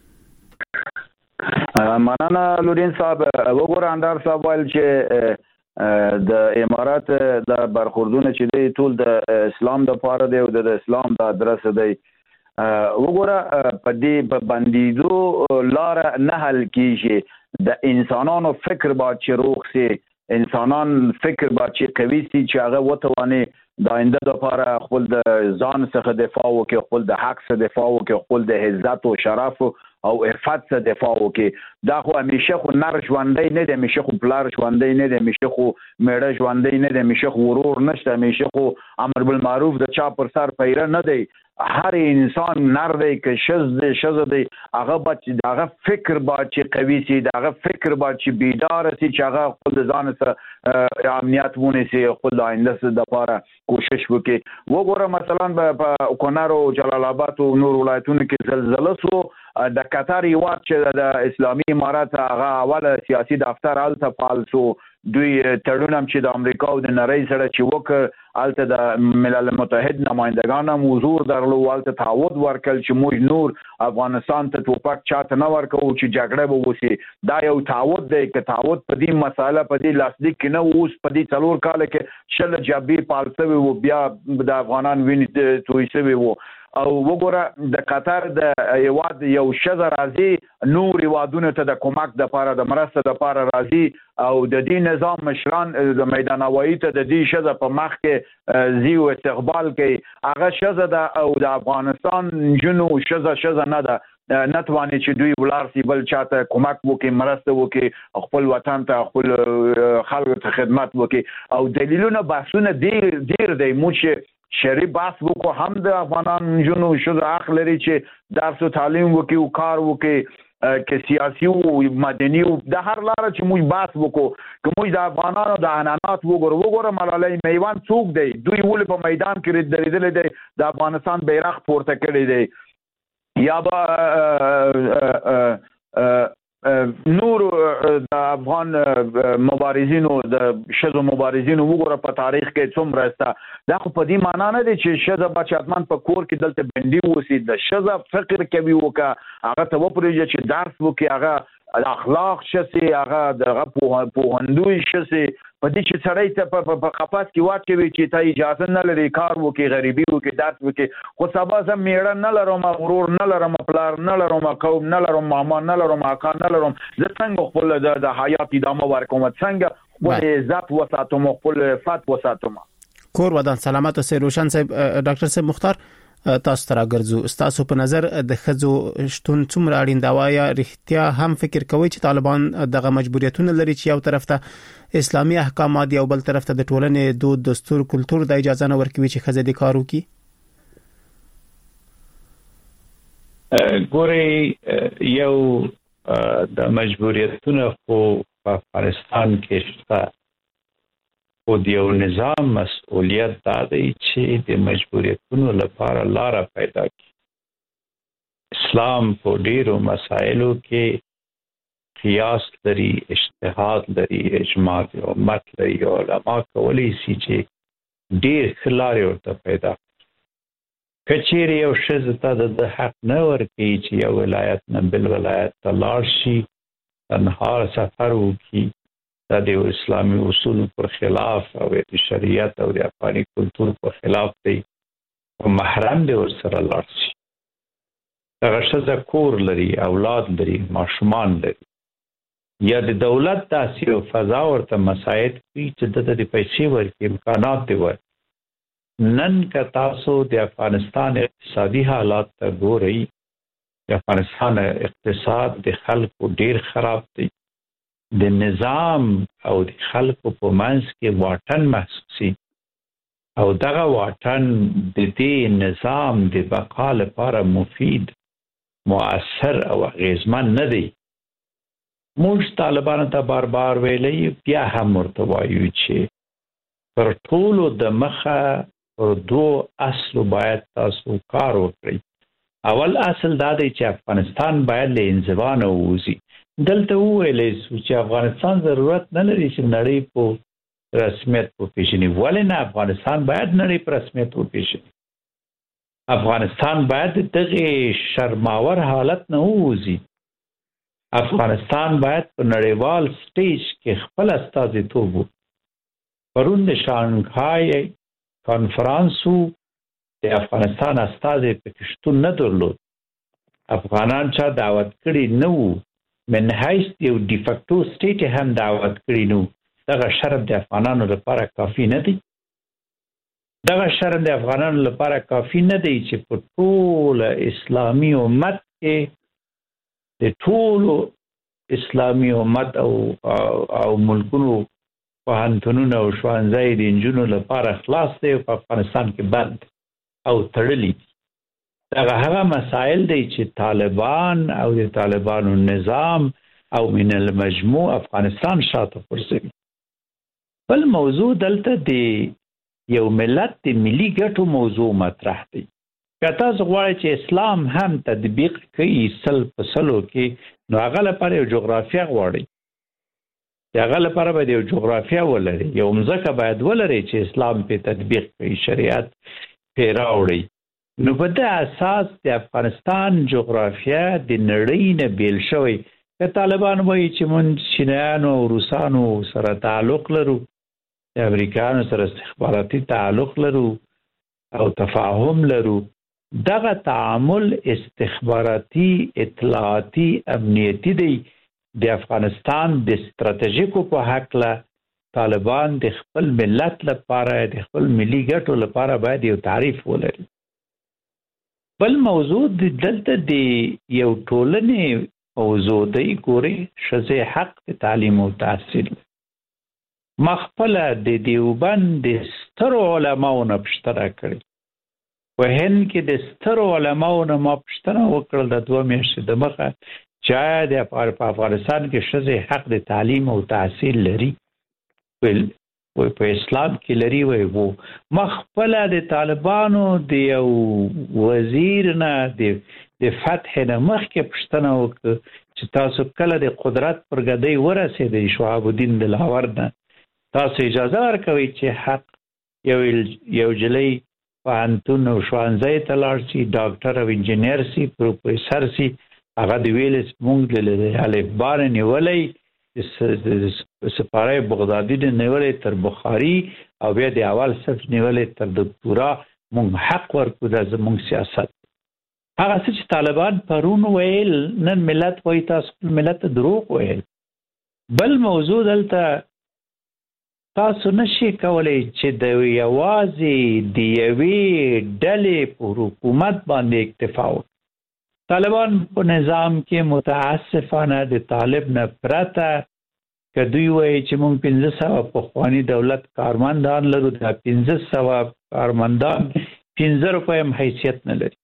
مننه لورین صاحب وګور اندار صاحب ویل چې د امارات د برخوردونه چې دی ټول د اسلام د پاره دی او د اسلام د ادرس دی وګوره په دې باندې لار نه حل کیږي د انسانانو فکر با چې روغ سي انسانان فکر با چې قوي سي چې هغه وتواني د آینده لپاره خپل د ځان څخه دفاع وکړي خپل د حق څخه دفاع وکړي خپل د عزت او شرف او عفت څخه دفاع وکړي دا خو همیشه خو نر ژوندۍ نه دی همیشه خو پلار ژوندۍ نه دی همیشه خو میړه ژوندۍ نه دی همیشه خو ورور نشته همیشه خو امر بالمعروف د چا پر سر پیره نه دی هر انسان نر دی که شز دی هغه بچ هغه فکر با چې قوي سي هغه فکر با چې بیدار سي چې هغه خپل ځان سره امنیت ونیسي خپل آینده لپاره کوشش وکړي وګوره مثلا په کونړ او جلال آباد او نور ولایتونو کې زلزلہ سو د قطر یو چې د اسلامي امارات هغه اوله سیاسي دفتر الته فعال سو دوی تړون هم چې د امریکا او د نړۍ سره چې وکړ الته د ملل متحد نمائندگان هم حضور درلو الته تعهد ورکړل چې موږ نور افغانستان ته ټوپک چاته نه ورکو چې جګړه به وشي دا یو تعهد دی چې تعهد په دې مساله په دې لاسلیک کې نه اوس په دې څلور کال کې شل جابي پالسوي و بیا د افغانان ویني تویسوي وو او وګوره د قطر د یواد یو شذ راځي نور یوادونه ته د کومک د لپاره د مرسته د لپاره راځي او د دې نظام مشران د میدان هوایی ته د دې شذ په مخ کې زیو استقبال کوي هغه شذ د او د افغانستان جنو شذ نه ده نتواني چې دوی ولار سی بل چاته کومک وکي مرسته وکي خپل وطن ته خپل خلکو ته خدمت وکي او دلیلونه بحثونه ډیر دی موږ شری بحث وکړو هم د افغانان جنو شذ اخلري چې درس او تعلیم وکي او کار وکي کې سیاسي او مدني او د هر لار چې موږ بحث وکړو چې موږ د افغانانو د عنعنات وګوره ملالۍ میوان څوک دی دوی ول په میدان کې درېدل دي د افغانستان بیرغ پورته کړی دی یا نور د افغان مبارزینو د شذو مبارزینو وګوره په تاریخ کې څومره استه دا خو په دې معنا نه دی چې شذ بچاتمن په کور کې دلته بندي وسی د شذ فکر کوي وکا هغه ته وپرېږي چې درس وکي هغه اخلاق شسي هغه د پوهندوی شسي په دې چې سړی ته په قفس کې واچوي چې ته اجازه نه لري کار وکي غریبي وکي درس وکي خو سبا زم میړه نه لرم غرور نه لرم پلار نه لرم قوم نه لرم ماما نه لرم اکا نه لرم زه څنګه خپل د حیات ادامه ورکوم څنګه خپل عزت وساتم خپل عفت وساتم کور ودان سلامت اوسئ روشن صاحب ډاکټر صاحب مختار تاسو ته راګرځو تاسو په نظر د خزو شتون څومره اړین دا وایا رښتیا هم فکر کوي چې طالبان دغه مجبوریتونه لري چې یو طرف ته اسلامي احکامات یو بل طرف ته د ټولنې دود دستور کلچر د اجازه نه ورکوي چې خزه د کارو کی ګوري یو د مجبوریتونه خو په افغانستان کې شته او د یو نظام مسؤلیت دا دی چې د مجبوریتونو لپاره لار پیدا کړي اسلام په ډیرو مسایلو کې قیاس لري اجتهاد لري اجماع او امت لري علما کولی شي چې ډیر خلاري ورته پیدا کچېری یو شذ ته د حق نه ورکړي چې یو ولایت نه بل ولایت ته لاړ شي تنها سفر وکړي د اسلامي اصول پر خلاف او د شریعت او د افغاني کلچر پر خلاف دی او محرم دی ورسره لاړ شي هغه شذ کور لري اولاد لري ماشومان لري یا د دولت تاسیس او فضا ورته مساعد کوي چې د پیسې ورکړي امکانات دی ور نن که تاسو د افغانستان اقتصادي حالات ته ګورئ د افغانستان اقتصاد د خلکو ډیر خراب دی د نظام او د خلکو په منځ کې واټن محسوسي او دغه واټن د دې نظام د بقا لپاره مفید مؤثر او اغیزمن نه دی. موږ طالبانو ته بار بار ویلي، بیا هم ورته وایو چې پر ټولو د مخه پر دوه اصلو باید تاسو کار وکړئ. اول اصل دا دی چې افغانستان باید له انزوا نه ووځي. دلته وویلی شو چې افغانستان ضرورت نه لري چې نړۍ په رسمیت وپېژني. ولې نه؟ افغانستان باید نړۍ په رسمیت وپېژني. افغانستان باید دغه شرماور حالت نه ووځي. افغانستان باید په نړیوال سټیج کې خپل استازیتوب وکړي. پرون د شانګهای کانفرانسو د افغانستان استازی پکې شتون نه درلود. افغانان چا دعوت کړي نه وو، من حیث یو ډیفکټو سټیټ هم دعوت کړي نه وو. دغه شرم د افغانانو لپاره کافي نه دی. دغه شرم د افغانانو لپاره کافي نه دی چې په ټول اسلامي امت کې د ټولو اسلامي امت او ملکونو پوهنتونونه او ښوونځي د نجونو لپاره خلاص دی او په افغانستان کې بند او تړلی دي. دغه هغه مسائل دی چې طالبان او د طالبانو نظام او من المجموع افغانستان شاته غورځوي. بل موضوع دلته د یو ملت د ملي ګټو موضوع مطرح دی. که تاسو غواړئ چې اسلام هم تطبیق کړئ سل په سلو کې، نو هغه لپاره یو جغرافیه غواړئ. هغه لپاره باید یو جغرافیه ولري، یو مځکه باید ولري چې اسلام په تطبیق کړي، شریعت پې راوړي. نو په دې اساس د افغانستان جغرافیه د نړۍ نه بیل شوی. که طالبان وایي چې موږ چینایانو او روسانو سره تعلق لرو، د امریکایانو سره استخباراتي تعلق لرو او تفاهم لرو، دغه تعامل استخباراتي اطلاعاتي امنیتي دی. د افغانستان د ستراتیژیکو په هکله طالبان د خپل ملت لپاره د خپل ملي ګټو لپاره باید یو تعریف ولري. بل موضوع دلته د یو ټولنې موضوع دی. ګورئ، ښځې حق د تعلیم او تحصیل. ما خپله د دیوبند د سترو علماو نه پوښتنه کړې. په هند کې د سترو علماو نه ما پوښتنه وکړل د 2 میاشتې د مخه چې آیا د افغانستان کې ښځې حق د تعلیم او تحصیل لري؟ په اسلام کې لري. وایي ما خپله د طالبانو د یو وزیر نه د فتح نه مخکې پوښتنه وکړه چې تاسو کله د قدرت پر ګدۍ ورسېدئ شهاب الدین دلاور نه، تاسو اجازه ورکوئ چې حق یو جلۍ پوهنتون او ښوونځی ته لاړ شي، ډاکټر او انجینر سي، پروفیسر سي، هغه د ویلس مونږ د الفبا نه نیولی، سپاره بغدادي نه نیولی تر بخاري، او بیا د اول صف نیولی تر دکتورا. مونږ حق ورکو، دا زمونږ سیاست. هغه څه چې طالبان پرون ویل، نن ملت وایي تاسو ملت ته دروغ ویل. بل موضوع دلته تاسو نشئ کولی چې د یوازې د یوې ډلې په حکومت باندې اکتفا وکړي. طالبان په نظام کې متاسفانه د طالب نه پرته که دوی وایي چې موږ 1500 پخواني دولت کارمندان لرو، دا 1500 کارمندان 15 روپۍ هم حیثیت نه لري.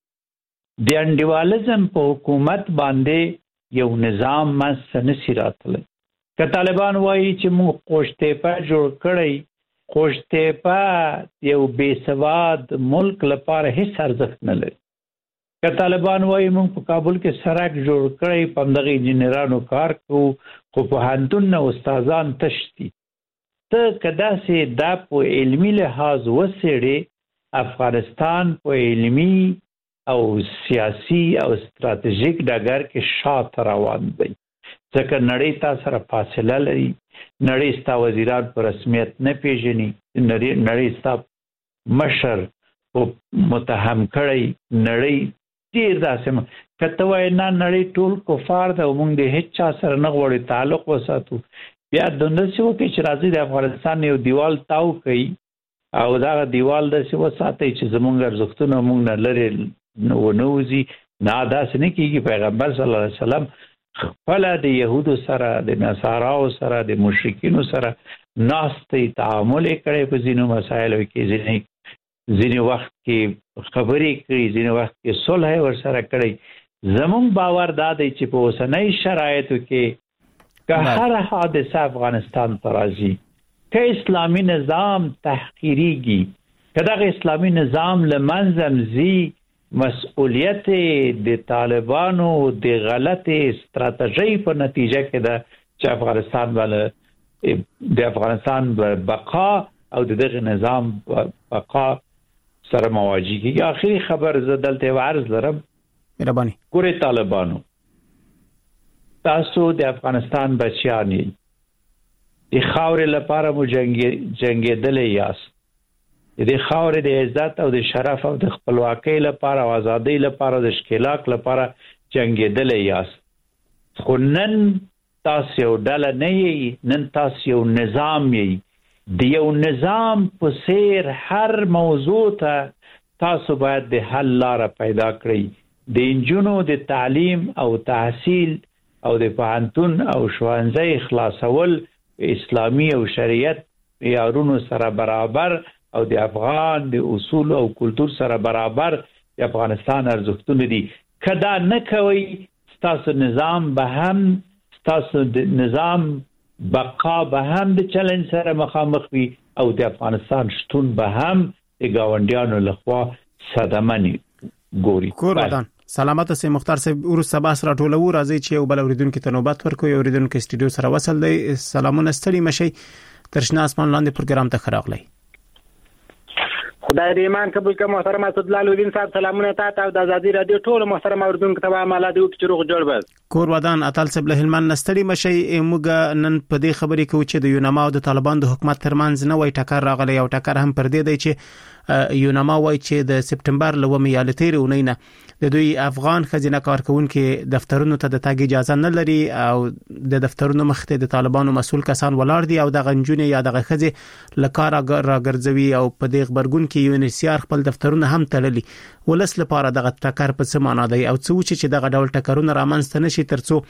د انډیوالزم په حکومت باندې یو نظام منځته نشي راتلی. که طالبان وایي چې موږ قوشتیپه جوړ کړی، قوشتیپه یو بې سواد ملک لپاره هیڅ ارزښت نه لري. که طالبان وایي موږ په کابل کې سړک جوړ کړی، په همدغه انجینرانو کار کوو، خو پوهنتون نه استادان تش دي. ته که داسې دا په علمي لحاظ وڅېړې، افغانستان په علمي او سیاسي او ستراتیژیک ډګر کې شاته روان دی. ځکه نړۍ تا سره فاصله لري، نړۍ ستا وزیران په رسمیت نه پیژني، نړۍ ستا مشر متهم کړی، نړۍ ډېر داسې که ته وایې نه نړۍ ټول کفار ده او موږ د هېڅ چا سره نه غواړو تعلق وساتو، بیا داسې وکړئ چې راځئ د افغانستان یو دیوال تاو کوي او دغه دیوال داسې وساتئ چې زموږ ارزښتونه موږ نه لرې ونه وځي. نه، داسې نه کېږي. پیغمبر صلی الله علیه وسلم خپله د یهودو سره، د نصاراو سره، د مشرکینو سره ناستې تعامل کړي په ځینو مسایلو کې ځینې وخت کې خبرې کړي ځینې وخت کې صلح ورسره کړي زموږ باور دا دی چې په اوسنۍ شرایطو کې که هر حادثه افغانستان ته راځي که اسلامي نظام تحقیریږي که دغه اسلامي نظام له منځه ځي مسؤلیت د طالبانو د غلطې استراتیژۍ په نتیجه کې ده چې د افغانستان بقا او دغه نظام بقا سره مواجه کیږي. آخري خبر زه دلته عرض لرم مهرباني ګورې طالبانو تاسو د افغانستان بچیان د خاورې لپاره مو جنګېدلې یاست د خاورې د عزت او د شرف او د خپلواکۍ لپاره او ازادۍ لپاره د ښکېلاک لپاره جنګېدلې یاست خو نن تاسو یو ډله نه یې نن تاسو یو نظام یې د یو نظام په څیر هر موضوع ته تاسو باید د حل لاره پیدا کړئ د انجونو د تعلیم او تحصیل او د پوهنتون او ښوونځي خلاصول اسلامي او شریعت معیارونو سره برابر او د افغان د اصول او کلتور سره برابر د افغانستان ارزښتونه دي که دا نه کوئ ستاسو نظام به هم ستاسو د نظام بقا به هم د چلنج سره مخامخ وي او د افغانستان شتون به هم د گاونډیانو لخوا صدمه ګوري. کور ودان سلامت سي مختار صاحب ورسره باس راټولو راځي چې یو بل اوریدونکو ته نوبت ورکوي. اوریدونکو استودیو سره وصل دی. سلامونه ستړي مشي ترشنا اسمان لاندې پروګرام ته خراغلی. خدای دې ایمان قبول کړه. محترم اسدالله الدین صاحب سلامونه تاسو او د ازادي رادیو ټول محترم اوریدونکو ته مالا دی چې روغ جوړ بس. کور ودان اتل سب له هلمند نستړي مشي موږ نن په دې خبرې کوو چې د یوناما او د طالبان د حکومت ترمنځ نه وای ټکر راغلی او ټکر هم پر دې دی چې یوناما وای چې د سپټمبر لومې یا لتیرې ونینه د دوی افغان خزینه کارکونکو دفترونو ته د تاګ اجازه نه لري او د دفترونو مخته د طالبانو مسول کسان ولاړ دي او د غنجونې یا د خزي لکار راګرځوي او په دې خبرګون کې یونیسیار خپل دفترونه هم تړلي ولس لپاره دغه ټکر په څه معنا دی او څه چې دغه ډول ټکرونه رامنځته نشي ترڅو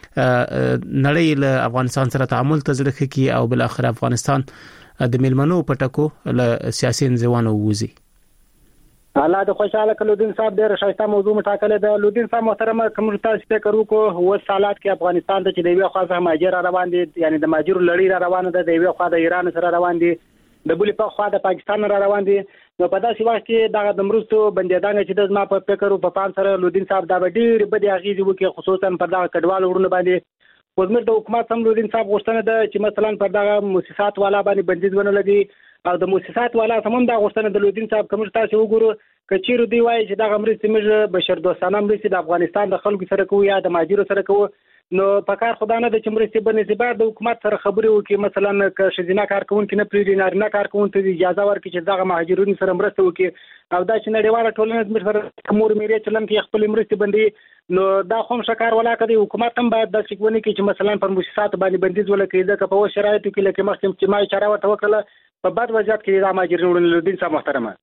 نړۍ له افغانستان سره تعامل تزریخ کی او بل اخر افغانستان د میلمنو پټکو له سیاسي انزوانو ووزي. الله د خوشاله کلو دین صاحب ډېر شایسته موضوع مټاکله د لودین صاحب محترم کوم تاسو فکر وکړو هو سالات کې افغانستان ته چې د یو خاصه ماجر روان دي یعنی د ماجر لړۍ روانه ده د یو خاصه د ایران سره روان دي د بلې په خوا د پاکستان روان دي نو په داسې وخت کې دغه د مرستو بندیدان چې د ما په فکر او په پام سره لودین صاحب دا ډېر بده اغیزه وکړي خصوصا پر دغه کډوال ورونه باندې وزمر د حکومت هم لودین صاحب غوښتنه ده چې مثلا پر دغه مؤسسات والا باندې بندیز ونه لګي او د مؤسسات والا سمون دا غوښتنه د لودین صاحب کوم تاسو وګورو کچېرو دی وایي چې دغه مرستې موږ بشر دوستانه مرستې د افغانستان د خلکو سره کوو یا د ماجرو سره کوو نو په کار خدانه د چې مرستې بنسبت د حکومت سره خبرې وکړي مثلا که شذینه کارکونکو نه پریری نارینه کارکونکو ته اجازه ورکړي چې دغه مهاجرونو سره مرسته وکړي او دا چې نړیواله ټولنه زموږ سره کومور میرې چلن کې خپل مرستې بندي نو دا هم شکار ولا کوي حکومت هم باید د څګونی کې چې مثلا پر مؤسسات باندې بندیز ولکړي دا په و شرایطو کې لکه مخکې چې ما اشاره وکړه په بد وضعیت کې د مهاجرونو لودین صاحب محترمه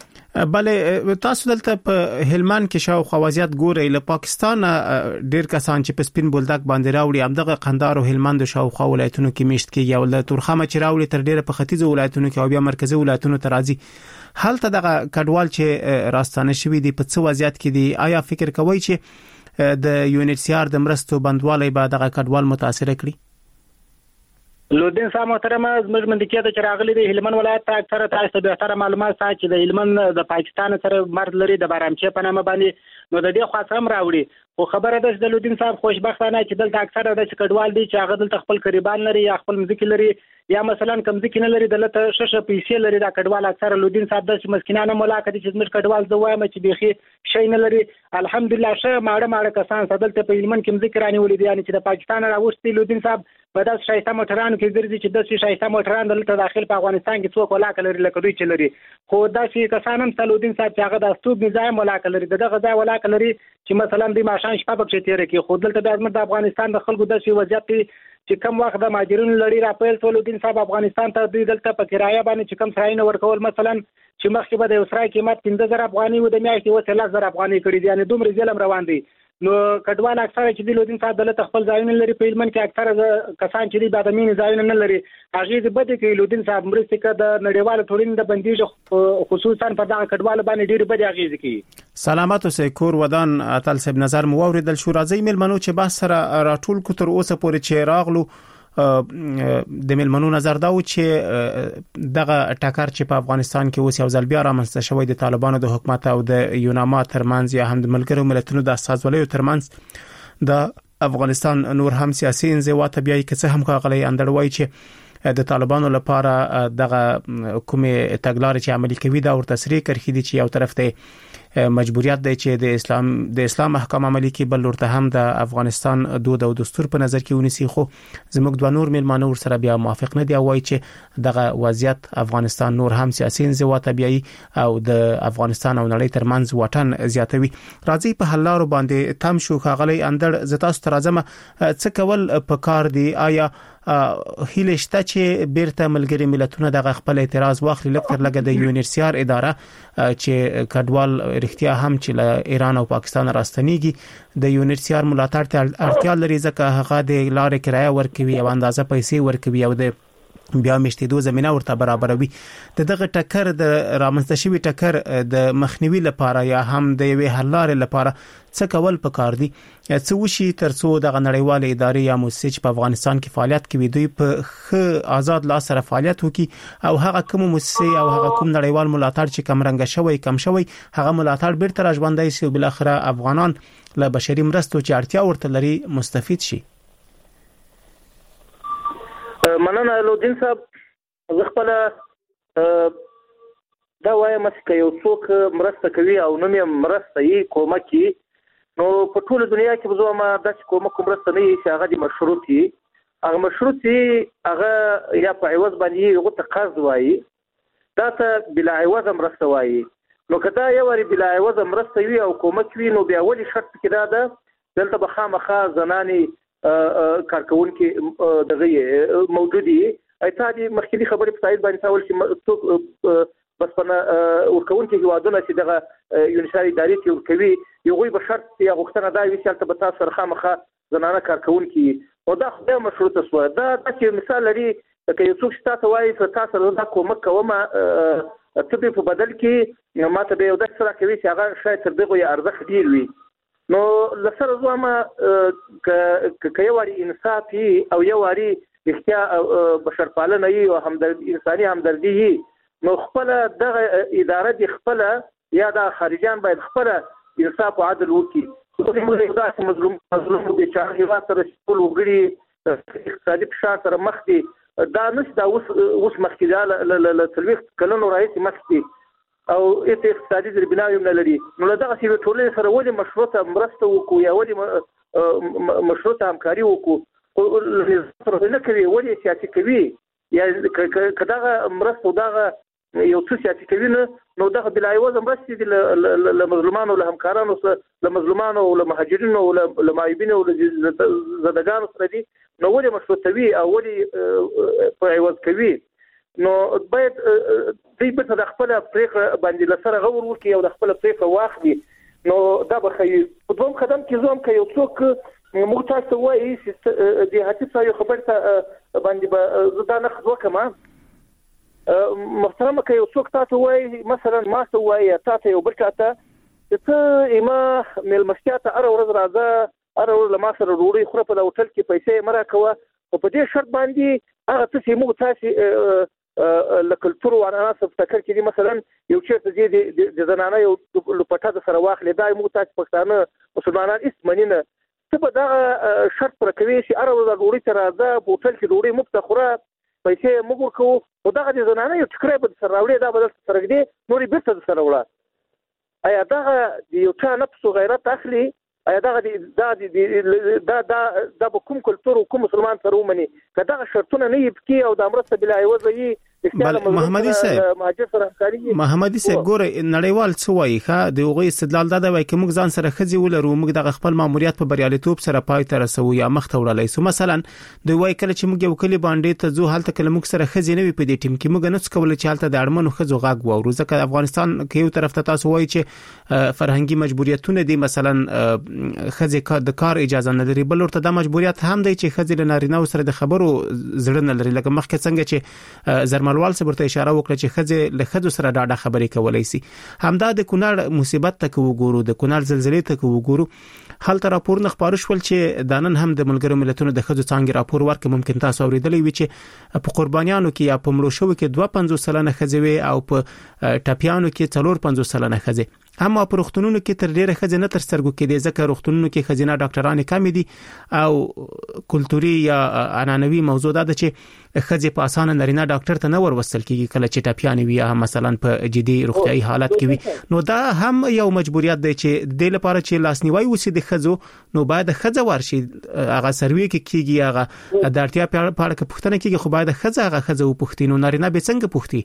بله تاسو دلته په هلمند کې شاو خوازیات ګوري له پاکستان ډیر کسان چې په سپین بولدک باندې راوړي همدغه قندهار او هلمند شاو خو ولایتونو کې میشت کیږي او له تورخمه چې راوړي تر ډیره په ختیځ ولایتونو کې او بیا مرکزی ولایتونو ته راځي هلته دغه کډوال چې راستانه شوی دي په څه وضعیت کې دي آیا فکر کوئ چې د یونیسیار د مرستو بندوالي به دغه کډوال متاثر کړي لودین صاحب محترم زموږ منځکې د چراغلي د هلمند ولایت ته اکثره تاسو به تر معلومات سات چې د هلمند د پاکستان سره مرز لري د بارامچه په نامه باندې نو د دې خاصه هم راوړي خو خبره ده چې د لودین صاحب خوشبختانه چې دلته اکثره د کډوال دي چې هغه دلته خپل قریبان لري یا خپل مزکی لري یا مثلا کم ځکه نه لري دلته ششه پیسې لري دا کډوال اکثره لودین صاحب د مسکینانه ملاقات چې زموږ کډوال زوایم چې بيخي شي نه لري الحمدلله شه ماړه کسان دلته په هلمند کې ذکر رانی ولې دي یعنی چې د پاکستان راوستي لودین صاحب په داس شایسته موټرانو کې ګرځي چې د شایسته موټران دلته داخل په افغانستان کې څوک ولاکه لري لکه دوی چې لري خو داسې کسان هم لودین صاحب چې هغه د استوب نظام ولاکه لري دغه ځای ولاکه لري چې مثلا د ماشان شپه پکې تیر کې خو دلته د افغانستان د خلکو داسې وضعیت چې کم وخت د ماجرونو لړۍ راپیل لودین صاحب افغانستان ته دوی دلته په کرایه باندې چې کم سراینه ورکول مثلا چې مخکې به د یو سرای قیمت 15000 افغاني و د میاشتې 10000 افغاني کړي دي یعنی دومره ظلم روان دي نو کډوال اکثره چې د لودین صاحب دلته خپل ځایونه لري په هلمند کې اکثره کسان چې د ادمین ځایونه نه لري هغه د بده کې لودین صاحب مرستې کې د نړیوال ټولنې د بندیز خصوصا په دغه کډوال باندې ډېر بده اغیز کوي. سلامات اوسئ کور ودان اتل صاحب نظر مو اوریدل شو. راځي ملمنو چې بحث سره راټول کو تر اوسه پورې چې راغلو د ملمنو نظر دا و چې دغه ټاکر چې په افغانستان کې اوس یو ځل بیا رامنځته شوی د طالبانو د حکومت او د یوناما ترمنځ یا هم د ملګرو ملتونو د استازولیو ترمنځ د افغانستان نور هم سیاسي انزوا ته بیاي که څه هم غلي اندړوي چې د طالبانو لپاره دغه کومه تګلارې چې عملي کوي دا ورته سری کرخي دي چې یو طرف ته مجبوریت دی چې د اسلام احکام عملي کې بل ورته هم د افغانستان دود او دستور په نظر کې ونیسي. خو زموږ د نور ملمانو سره بیا موافق نه دی او وايي چې دغه وضعیت افغانستان نور هم سیاسي انزوا ته بیاي او د افغانستان او نړۍ ترمنځ واټن زیاتوي. راځي په حل لارو باندې تم شو خاغلی اندړ زتا سترازمه څه کول په کار دی. آیا هیله شته چې بیرته ملګری ملتونه د خپل اعتراض واخلي لکه لګه د یونیسیار اداره چې کډوال رښتیا هم چې له ایران او پاکستان راستنیږي د یونیسیار ملاتړ ته اړتیا لري ځکه هغه د لارې کرایه ورکوي او اندازه پیسې ورکوي او د بیا مشتیدو زمينه ورته برابروي. دغه ټکر د رامنځته شوی ټکر د مخنیوي لپاره یا هم د یوې حل لارې لپاره څه کول پکار دي؟ څه وشي ترڅو د نړیوال ادارې یا مؤسسې چې په افغانستان کې فعالیت کوي دوی په ښه آزاد لاس سره فعالیت وکړي او هغه کوم مؤسسې او هغه کوم نړیوال ملاتړ چې کم رنګ شوی کم شوی هغه ملاتړ بیرته راژوندای شي او بل اخره افغانان له بشري مرستو چې اړتیا ورته لري مستفید شي. مننه لودین صاحب. زه خپل دا وایم چې یو څوک مرسته کوي او نوم یې مرسته یې کومکی نو په ټول دنیا کې بزو ما د کومک مرسته نه یې چې هغه د مشروطي هغه مشروطي هغه یا په عوض باندې یو ته قرض وایي دا ته بلا عوض مرسته وایي. نو کدا یو ور بلا عوض مرسته وي او کومک وي نو بیا ولې شرط کې دا ده دلته بخامخه زناني کارکونکي دغه موجودي ایته دي مخکې خبرې په تایید باندې تاول چې بس په ورکوونکي هوادونه چې دغه یونیسیار ادارې کې ورکوي یو غوي به شرط یا غوښتنه دا وي چې تل به تاسو سره خامخه زنانه کارکونکي او دا خو د مشروطه سو دا چې مثال لري چې یو څوک تاسو وایي چې تاسو دا کومک کومه ته په بدل کې ماته به یو د سره کوي چې هغه شاید تر دغه ارزښت ډیر وي. نو لسره زما که یو واری انصافي او یو واری اختیا بشرپالنه او همدردي انساني همدردي نو خپل دغه اداره د خپل یا د خارجيان باید خپل انصاف او عدل وکړي. موږ دا مظلوم دي چې هغه سره ټول وګړي اقتصادي فشار سره مخ دي دا نش دا اوس مخکې دا ل تلويخ کلونو راځي مخکې او اقتصادي ذربناوي من لري. نو دغه سی ټولې سره ولې مشروطه مرسته وکړو یا ولې مشروطه همکاري وکړو نه کوي ولې سیاسي کوي یا کداغه مرسته دغه یو څه سیاسي کوي نو دغه بلای وزن مرستې له مظلومانو له همکارانو له مظلومانو او له مهاجرینو او له مایبینو او له زدګانو سره دي نو ولې مشروطوي او ولې په عوض کوي. نو باید دوی په خپل پریکړه باندې لسره غور وکړي او د خپل پریکړه واخلي. نو دا به خي په دوم قدم کې زوم کوي څوک موږ تاسو وایي چې د هڅې یو خبر ته باندې به زدا نه خدو کما محترمه کوي څوک تاسو وایي مثلا ما څه وایي تاسو یو بل چاته ته ایما ملمستیا ته اره ورځ راځه اره ور لما سره وروړي خو په هوټل کې پیسې مرا کوه او په دې شرط باندې هغه څه موږ تاسو لکلتور او عناصر فکر کړي مثلا یو چیرته د زنانه یو لپټه د سره واخلې دا موږ تاسو پښتانه مسلمانان اسمنینه ته په دا شرط پر کوي چې اره د ډوړي تر راځه په هوټل کې ډوړي مفتخره پیسې موږ ورکو او دا د زنانه یو ټکرې به سره راوړي دا بدل سره دي نوري بیرته سره وړه. آیا دا یو چا نفس او غیرت اخلي آیا دا کوم کلتور او کوم مسلمان سره ومني کدا شرطونه نه یبکی او د امرسته بلا عوض یي محمدي صاحب ګوره نړیوال څه وایي ښه د هغوی استدلال دا دی چې موږ ځان سره خزي ولرو موږ د خپل ماموریت په بریالیتوب سره پای ته رسو یا مخ ته وړلای سو مثلا دوی وایي کله چې موږ یو کلی باندې ته ځو حالت کله موږ سره خزي نه وي په دې ټیم کې موږ نه څه کول چې حالت د اړمنو خزو غاګ وورو ځکه افغانستان کې یو طرف ته تاسو وایي چې فرهنګي مجبوریتونه دي مثلا خزي د کار اجازه نه لري بل ورته د مجبوریت هم دی چې خزي له نارینه سره د خبرو زړه نه لري لکه مخکې څنګه چې زرملوال صبرته اشاره وکړه چې خزه له خزو سره ډاډه خبرې کولای شي همدا د کونړ مصیبت ته وګورو د کونړ زلزلې ته وګورو حالت راپور نه خبر شول چې دانن هم د ملګرو ملتونو د خزو څنګه راپور ورکړي ممکن تاسو اوریدلې وي چې په قربانیانو کې یا په مړو شوو کې 52 سلنه خزوي او په ټاپیانو کې 54 سلنه خزي اما په روغتونونو کې تر ډیره خزینه تر سترګو کې دي ځکه روغتونونو کې خزینه ډاکټران کم دي او کلتوري یا عنعنوي موضوع ده چې خزي په اسانه نارینه ډاکټر ته نه وروستل کیږي کله چې ټاپیان وي یا مثلا په جدي روغتيایي حالت کې وي نو دا هم یو مجبوریت دی چې د لپاره چې لاسنیوي وسی د خزو نو باید خزه ورشي هغه سروي کې کیږي هغه د اړتیا په اړه کې پوښتنه کیږي خو باید خزه هغه خزه وپوښتي نو نارینه به څنګه پوښتي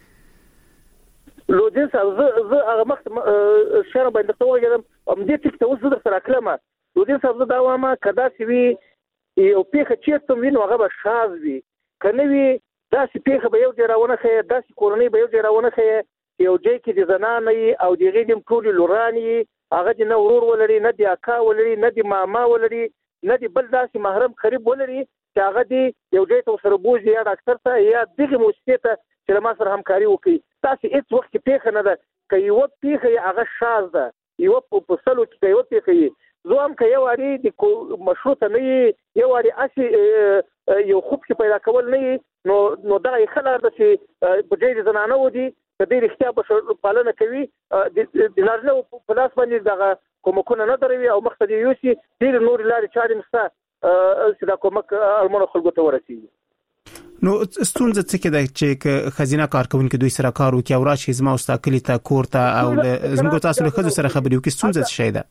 لودین صاحب زه هغه مخ شهر باندې ته وګورم ام دې ټیک ته وسه در سره کلمه لودین صاحب زه دا وایم کدا چې وی یو پیخه چیرته وینو هغه به شاز وي کنه وی دا چې پیخه به یو ډیرونه خې دا چې کورنۍ به یو ډیرونه خې یو ځای کې د زنانې او د غیدم ټول لورانی هغه د نورور ولري نه د اکا ولري نه د ماما ولري نه د بل داسې محرم قریب ولري چې هغه دی یو ځای ته سره بوزي یا ډاکټر ته یا دغه مؤسسه چې ما سره همکاري وکړي تاسو هیڅ وخت پیخه نه ده که یو پیخه هغه شاز ده یو په سلو کې یو پیخه زه هم که یو اړي د مشروطه نه یو اړي اسی یو خوب کې پیدا کول نه نو دا خلک د چې په دې زنانه ودی د دې اختیار په پالنه کوي د نارینه په لاس باندې دغه کومکونه نه دروي او مقصد یې یوسي ډیر نور لارې چارې مسته چې دا کومک المونو خلکو ته ورسیږي نو ستونزه څه کې ده چې خزینه کارکونکو دوی سره کار وکړي او راشي زما او استاکلی ته کورته او زموږ تاسو له خزو سره خبرې وکړي ستونزه څه شي ده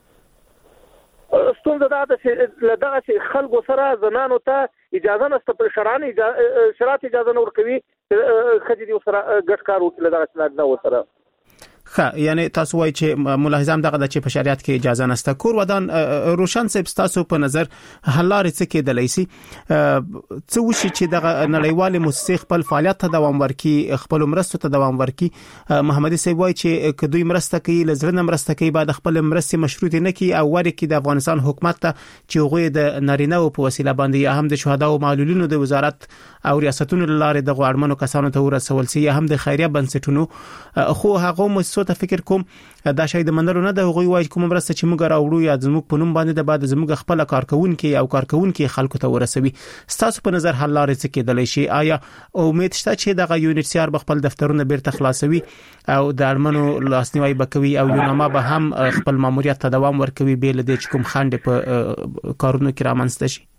ستونزه دا ده چې دغه چې خلکو سره زنانو ته اجازه نشته په شرایط اجازه نه ورکوي خځې دې سره ګډ کار وکړي دغه نه وسره یعنی تاسو وایي چې ملاحظه هم دغه د چې په شریعت کې اجازه نشته کور ودان روشن صاحب تاسو په نظر حل لارې څه کېدلای شي څه وشي چې دغه نړیوال مؤسسې خپل فعالیت ته دوام ورکړي خپل مرستو ته دوام ورکړي محمدي صاحب وایي چې کدوې مرسته کوي لزرنه مرسته کوي بعد خپل مرستې مشروط نه کوي او ورکړي د افغانستان حکومت ته چې هغه د نارینه په وسیله باندې یا هم د شهدا او معلولینو د وزارت او ریاستونو لاره د غوړمنو کسانو ته ورسول سي یا هم د خیریه بنسټونو خو هغه مؤسسو ته فکر کوم دا شاید منلو نه ده غوي وای کوم مرسته چې موږ راوړو یا زموږ په نوم باندې د بعد زموږ خپل کارکونکو او کارکونکو خلکو ته ورسوي تاسو په نظر حل لارې څه کېدلی شي آیا امید شته چې دغه یونیسیار خپل دفترونه بیرته خلاصوي او د اړمنو لاسنیوي بکوي او یوناما به هم خپل ماموریت ته دوام ورکوي بیل د کوم خند په کارونو کې رامنځته شي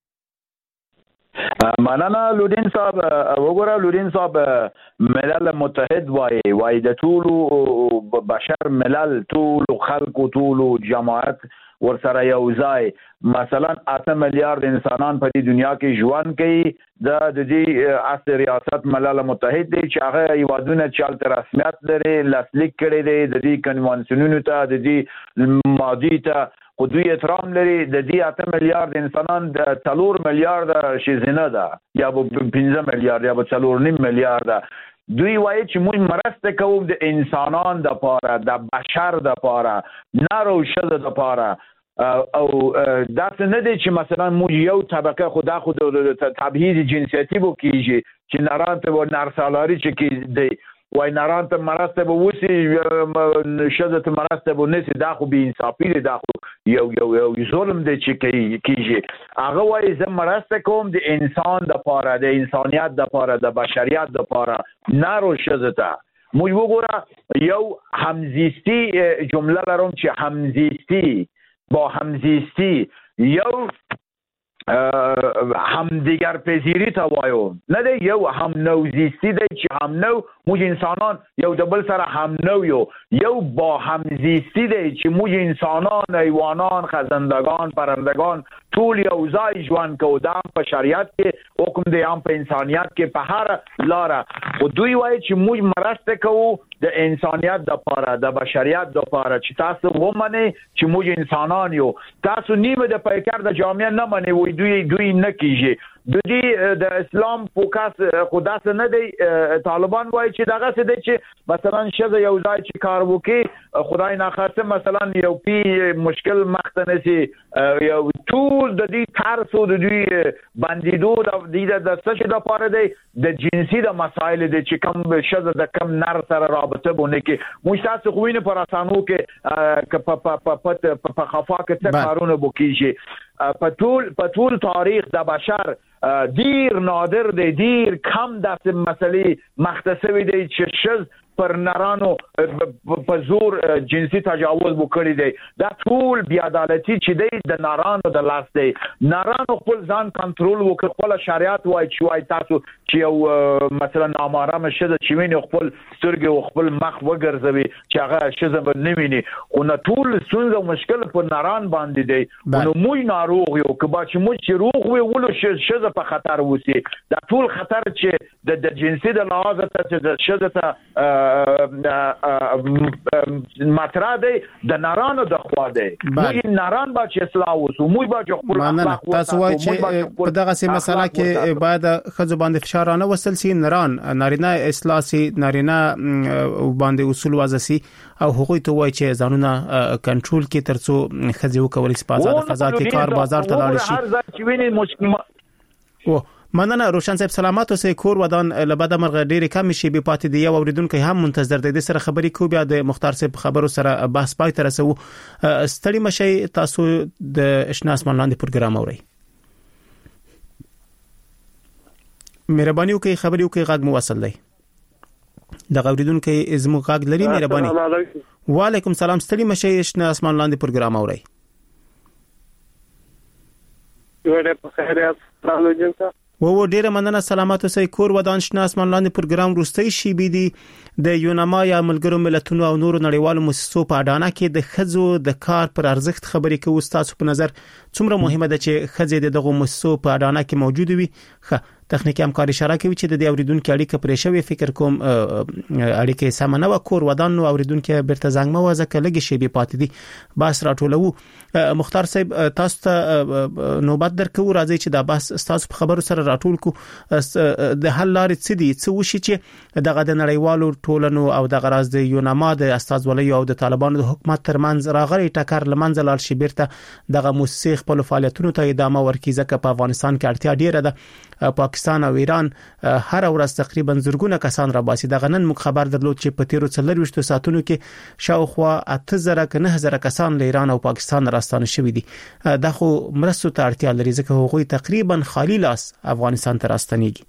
مننه لودین صاحب وګوره لودین صاحب ملل متحد وای د ټول بشر ملل ټول خلق ټول جماعت ورسره یو ځای مثلا 8 میلیارډ انسانان په دې دنیا کې ژوند کوي د دې اصل ریاست ملل متحد دی چې هغه یوادونه چالت رسمیت لري لاسلیک کړي دي د دې کنوانسیونونو ته د دې ماضي ته خو دوی احترام لري د دې 8 میلیارډ انسانان د 3 میلیارډ شیزنه ده یا 15 میلیارډ یا 4.5 میلیارډ دوی وایي چې موږ مرسته کوو د انسانان د پاره د بشر د پاره نارو شذ د پاره او دا څه نه دي چې مثلا موږ یو طبقه خدا خود تبعیض جنسیتی بو کیږي چې نارانته و نارسالاری چې کی دی وای نارانته مرسته به وسی شذ ته مرسته به نسی دا خو به انصافی دی دا خو یو ظلم دی چې کیږي هغه وای زه مرسته کوم د انسان د پاره د انسانیت د پاره د بشریت د پاره نارو شذ ته موږ وګوره یو همزیستی جمله لرم چې همزیستی با همزیستی یو همدیگر پذیری تا وایو نه دی یو هم نوزیستی دی چې هم نو موږ انسانان یو د بل سره هم نو یو با همزیستی دی چې موږ انسانان حیوانان خزندگان پرندگان ټول یو ځای ژوند کوو دا په شریعت کې حکم دی هم په انسانیت کې په هر لاره او دوی وایي چې موږ مرسته کوو د انسانیت د لپاره د بشریت د لپاره چې تاسو ومنئ چې موږ انسانان یو تاسو نیمه د پیکر د جامعه نه منئ وي دوی نه کیږي دوی د اسلام فوکس خدا سره نه دی طالبان وایي چې دغه څه دی چې مثلا شزه یو ځای چې کار وکي خدای ناخواسته مثلا یو پی مشکل مختنسي یو ټول د دې ترسو د دوی باندېدو د دې د څه د لپاره دی د جنسي د مسایل دي چې کم شزه د کم نر سره رابطه بونه کې موږ تاسو خو وینې پر اسانو کې په خفا کې څه کارونه وکړي په ټول تاریخ د بشر دیر نادر دی دیر کم داسې مسلې مختصوي دی چې شز پر نرانو په زور جنسي تجاوز وکړي دی دا ټول بی عدالتي چې دی د نرانو د لاس دی نرانو خپل ځان کنټرول وکړي خپل شریعت وایي چې وایي تاسو چې یو مثلا نامارامه شزه چې ویني خپل سترګې او خپل مخ وګرځوي چې هغه شزه به نه ویني خو نه ټول ستونزه مشکل په نران باندې دی نو موږ ناروغ یو کبا چې موږ روغ وي ولو شزه په خطر وسی دا ټول خطر چې د جنسي د لحاظ ته چې د شزه ته مطرح دی د نارانو د خوا دی موږ ناران با چې اصلاح وسو موږ با چې خپل تاسو وایي چې په دغه سي مسله کې باید خځو باندې فشار نه وصل سي نارینه اصلاح سي نارینه باندې اصول وضع سي او هغوی ته وایي چې ځانونه کنټرول کې ترڅو خځو کولای سي په آزاد فضا کې کار بازار ته لاړ شي هر ځای چې ویني مشکل او مننه روشن صاحب سلامات اوسئ کور ودان لبد مرغ ډېر کم شي به پاتې دی اوریدونکو هم منتظر دي سره خبري کو بیا د مختار صاحب خبرو سره بحث پای تر رسو ستړي مشي تاسو د اشنا اسمان لاندې پروګرام اوري مهرباني وکړئ خبري وکړئ غږ مو وصل دی د اوریدونکو زمو غږ لري مهرباني وعلیکم سلام ستړي مشي اشنا اسمان لاندې پروګرام اوري ډېر په خیر السلام علیکم و ډیره مننه سلامات اوسئ کور ودان شنه اسمان لاندې پروګرام روستي شي بي دي د یوناما یا ملګرو ملتونو او نورو نړیوالو مؤسسو په اډانه کې د خځو د کار پر ارزښت خبرې کوي تاسو په نظر څومره مهمه ده چې خځې دغه مؤسسو په اډانه کې موجود وي ښه تخنیکی همکاري اشاره کوي چې د اوریدونکو اړیکه پرې شوی فکر کوم اړیکه سم نه و کور ودان نو اوریدونکو برته زنګ مو ځکه لګي شی به پاتې دي بس راټولو مختار صاحب تاسو ته نوبت درکو راځي چې دا بس تاسو په خبرو سره راټول کو د حل لارې څه دي څه وشي چې دغه د نړیوالو ټولنو او د غراز د یوناما د استازولۍ او د طالبانو د حکومت ترمنځ راغلي ټکر لمنځه لاړ شي بیرته دغه موسسې خپل فعالیتونو ته ادامه ورکړي ځکه په افغانستان کې اړتیا ډیره ده پاکستان او ایران هر ورځ تقریبا زرګونه کسان را باسي دغه نن موږ خبر درلود چې په تیرو 24 ساعتونو کې شاوخوا 8000 ک 9000 کسان له ایران او پاکستان راستانه شوي دي د خو مرستو ته اړتیا لري ځکه هغوی تقریبا خالی لاس افغانستان ته راستنیږي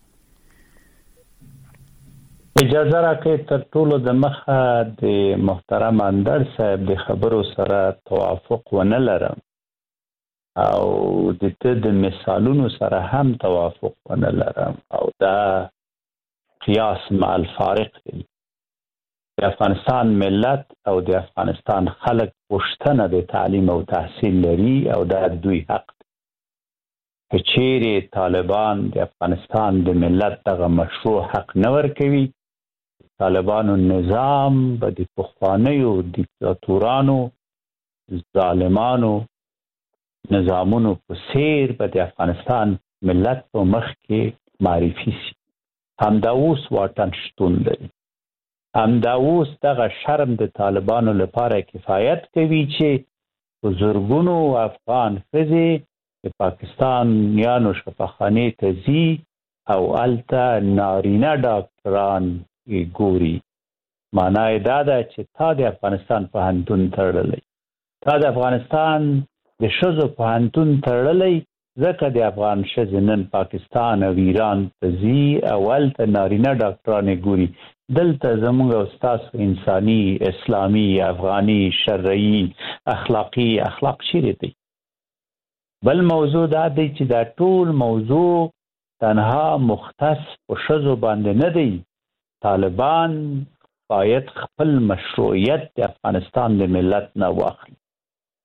اجازه راکړئ تر ټولو د مخه د محترم اندر صاحب د خبرو سره توافق ونه لرم او د مثالونو سره هم توافق ونه لرم او دا قیاس مع الفارق دی د افغانستان ملت او د افغانستان خلک پښتنه د تعلیم او تحصیل لري او دا دوی حق دی چیرې طالبان د افغانستان د ملت دغه مشروع حق نه ورکوي طالبانو نظام به د پخوانیو دیکتاتورانو ظالمانو نظامونو په سیر به د افغانستان ملت په مخ کې معرفي شي همدا اوس واټن شتون لري همدا اوس دغه شرم د طالبانو لپاره کفایت کوي چې په زرګونو افغان ښځې د پاکستان یانو شفاخانې ته ځي او هلته نارینه ډاکټران ګوري معنا یې دا ده چې تا د افغانستان پوهنتون تړلی تا د افغانستان د ښځو پوهنتون تړلی ځکه د افغان ښځې نن پاکستان او ایران ته ځي او هلته نارینه ډاکټرانې ګوري دلته زموږ او ستاسو انساني اسلامي افغاني شرعي اخلاقي اخلاق چیرې دی بل موضوع دا دی چې دا ټول موضوع تنها مختص په ښځو باندې نه دی طالبان باید خپل مشروعیت د افغانستان د ملت نه واخلي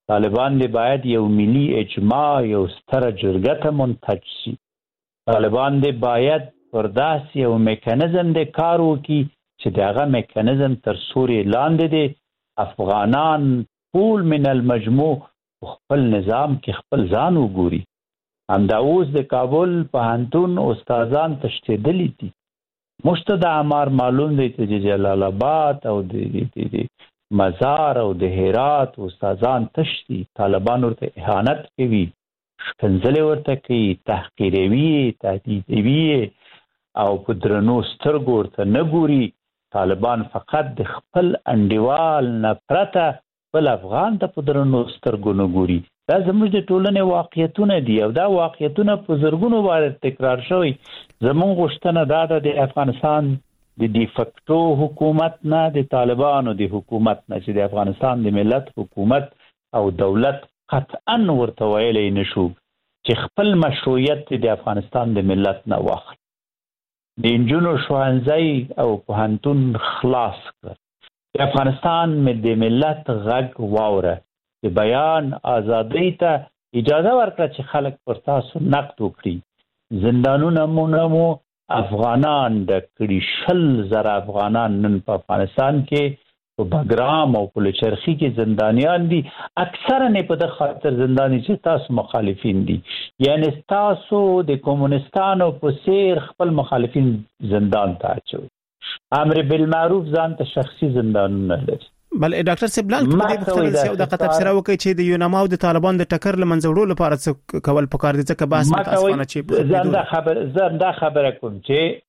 طالبان دې باید یو ملي اجماع یو ستره جرګه ته منتج شي. طالبان دې باید پر داسې یو میکانیزم د کار وکړي چې دغه میکانیزم تر سوري لاندې دی افغانان ټول من المجموع خپل نظام کې خپل ځان وګوري. همدا اوس د کابل پوهنتون استادان تشتیدلی دي. مشته د عمار معلوم دی چې جلال آباد او د مزار او د هرات استادان تشتي. طالبان ورته اهانت کوي، شکنځلې ورته کوي، تحقیروي، تهدیدوي او په درنو سترګو ورته نه ګوري. طالبان فقط د خپل انډیوال نه پرته بل افغان ته په درنو سترګو نه ګوري. دا زموږ د ټولنې واقعیتونه دي او دا واقعیتونه په زرګونو واره تکرار شوي. زموږ غوښتنه دا ده د افغانستان د ډیفکټو حکومت نه، د طالبانو د حکومت نه، چې د افغانستان د ملت حکومت او دولت قطعا ورته ویلی نشو چې خپل مشروعیت د افغانستان د ملت نه واخلي. د نجونو ښوونځی او پوهنتون خلاص کړ. د افغانستان د ملت غږ واوره. د بیان ازادۍ ته اجازه ورکړه چې خلک پر تاسو نقد وکړي. زندانونه مو افغانان د کړي 100,000 افغانان نن په افغانستان کې په بګرام او په لچرخي کې زندانیان دي. اکثرا په د خاطر زنداني چې تاسو مخالفین دي، یعنی تاسو د کمونستانو په سیر خپل مخالفین زندان ته اچوي. امر بالمعروف ځان ته شخصي زندانونه لري. بل ډاکټر سیبلان په دې بخښنه چې د تفسیر وکړي چې د یونما او د طالبان د ټکر لمنځه وړلو لپاره څه کول پکار دي، ځکه بحث متاسفانه چې زنده خبره کوم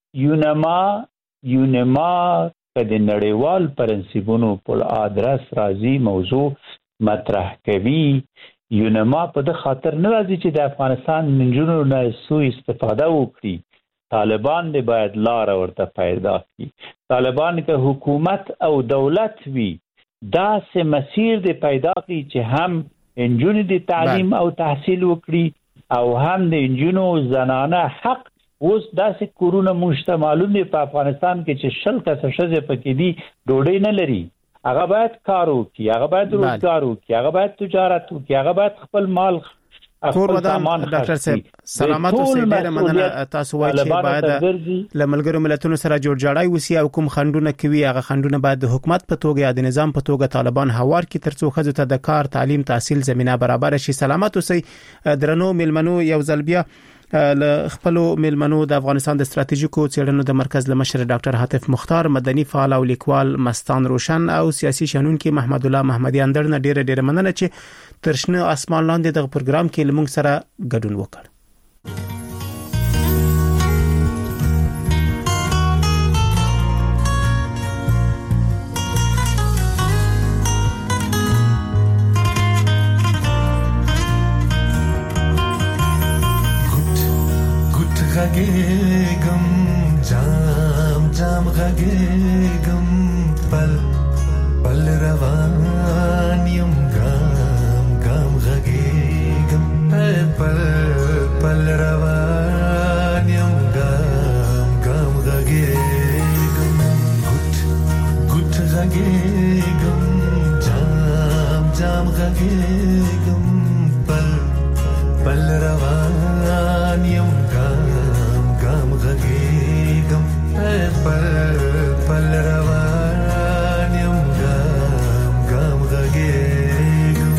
چې یونما د نړیوال پرنسپونو په ادرس راځي موضوع مطرح کوي. یونما په د خاطر نه راځي چې د افغانستان منجونو نه سوء استفاده وکړي. طالبان دې باید لار ورته پیدا کړي. طالبان که حکومت او دولت وي دا سه مسیر دې پیدا کړي چې هم انجونو د تعلیم او تحصیل وکړي او هم د انجونو زنانه حق. اوس داسې کورونه مشته معلوم دی په افغانستان کې چې 100 کسه ښځې پکې دي ډوډۍ نه لري. هغه باید کار وکړي، هغه باید روزګار وکړي، هغه باید تجارت وکړي، هغه باید خپل مال کور ودان. ډاکټر صاحب سلامات اوسئ. ډېره مننه. تاسو وایي چې باید له ملګرو ملتونو سره جوړجاړی وسی او کوم خندونه کوي هغه خندونه باید د حکومت په توګه یا د نظام په توګه طالبان هوار کی ترڅو خځو ته د کار، تعلیم، تحصیل زمينه برابر شي. سلامات اوسئ. درنو ملمنو یو ځل بیا له خپل ملمنو د افغانستان د ستراتیژیکو څېړنو د مرکز لمشر ډاکټر حاتف مختار، مدني فعال او لیکوال مستان روشن او سیاسي شنونکي محمد الله محمدي اندر نه ډېر مننه چې ترشنه اسمان لاندې د پروګرام کې لمونږ سره ګډون وکړ. غږېږم جام جام غږېږم پل پل روان یم ګام ګام غږېږم پل پل روان یم ګام ګام غږېږم ګوت ګوت غږېږم جام جام غږېږم پل پل روان یم غږېږم پل پل روان یم ګام ګام غږېږم.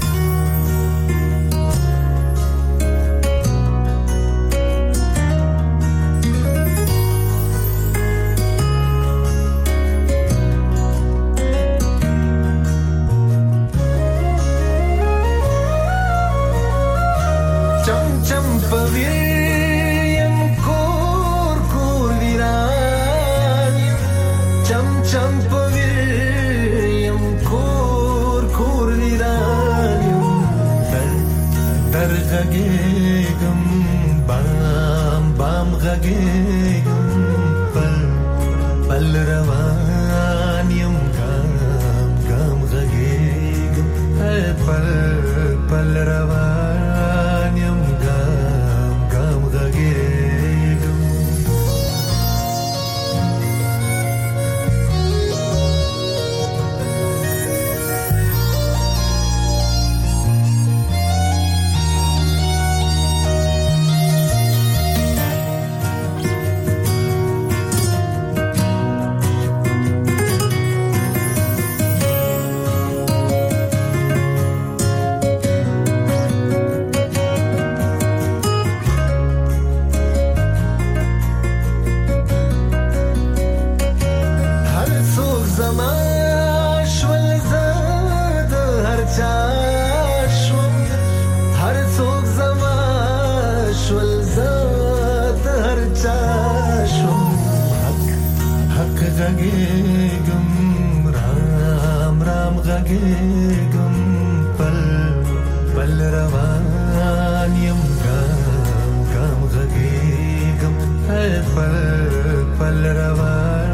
چم چم پوی غږېږم بام بام غږېږم پل پل روان یم ګام ګام غږېږم پل پل روان یم ګام ګام غږېږم. شم حق غږیږم رام رام غږیږم پل روان یم ګام ګام غږیږم پل روان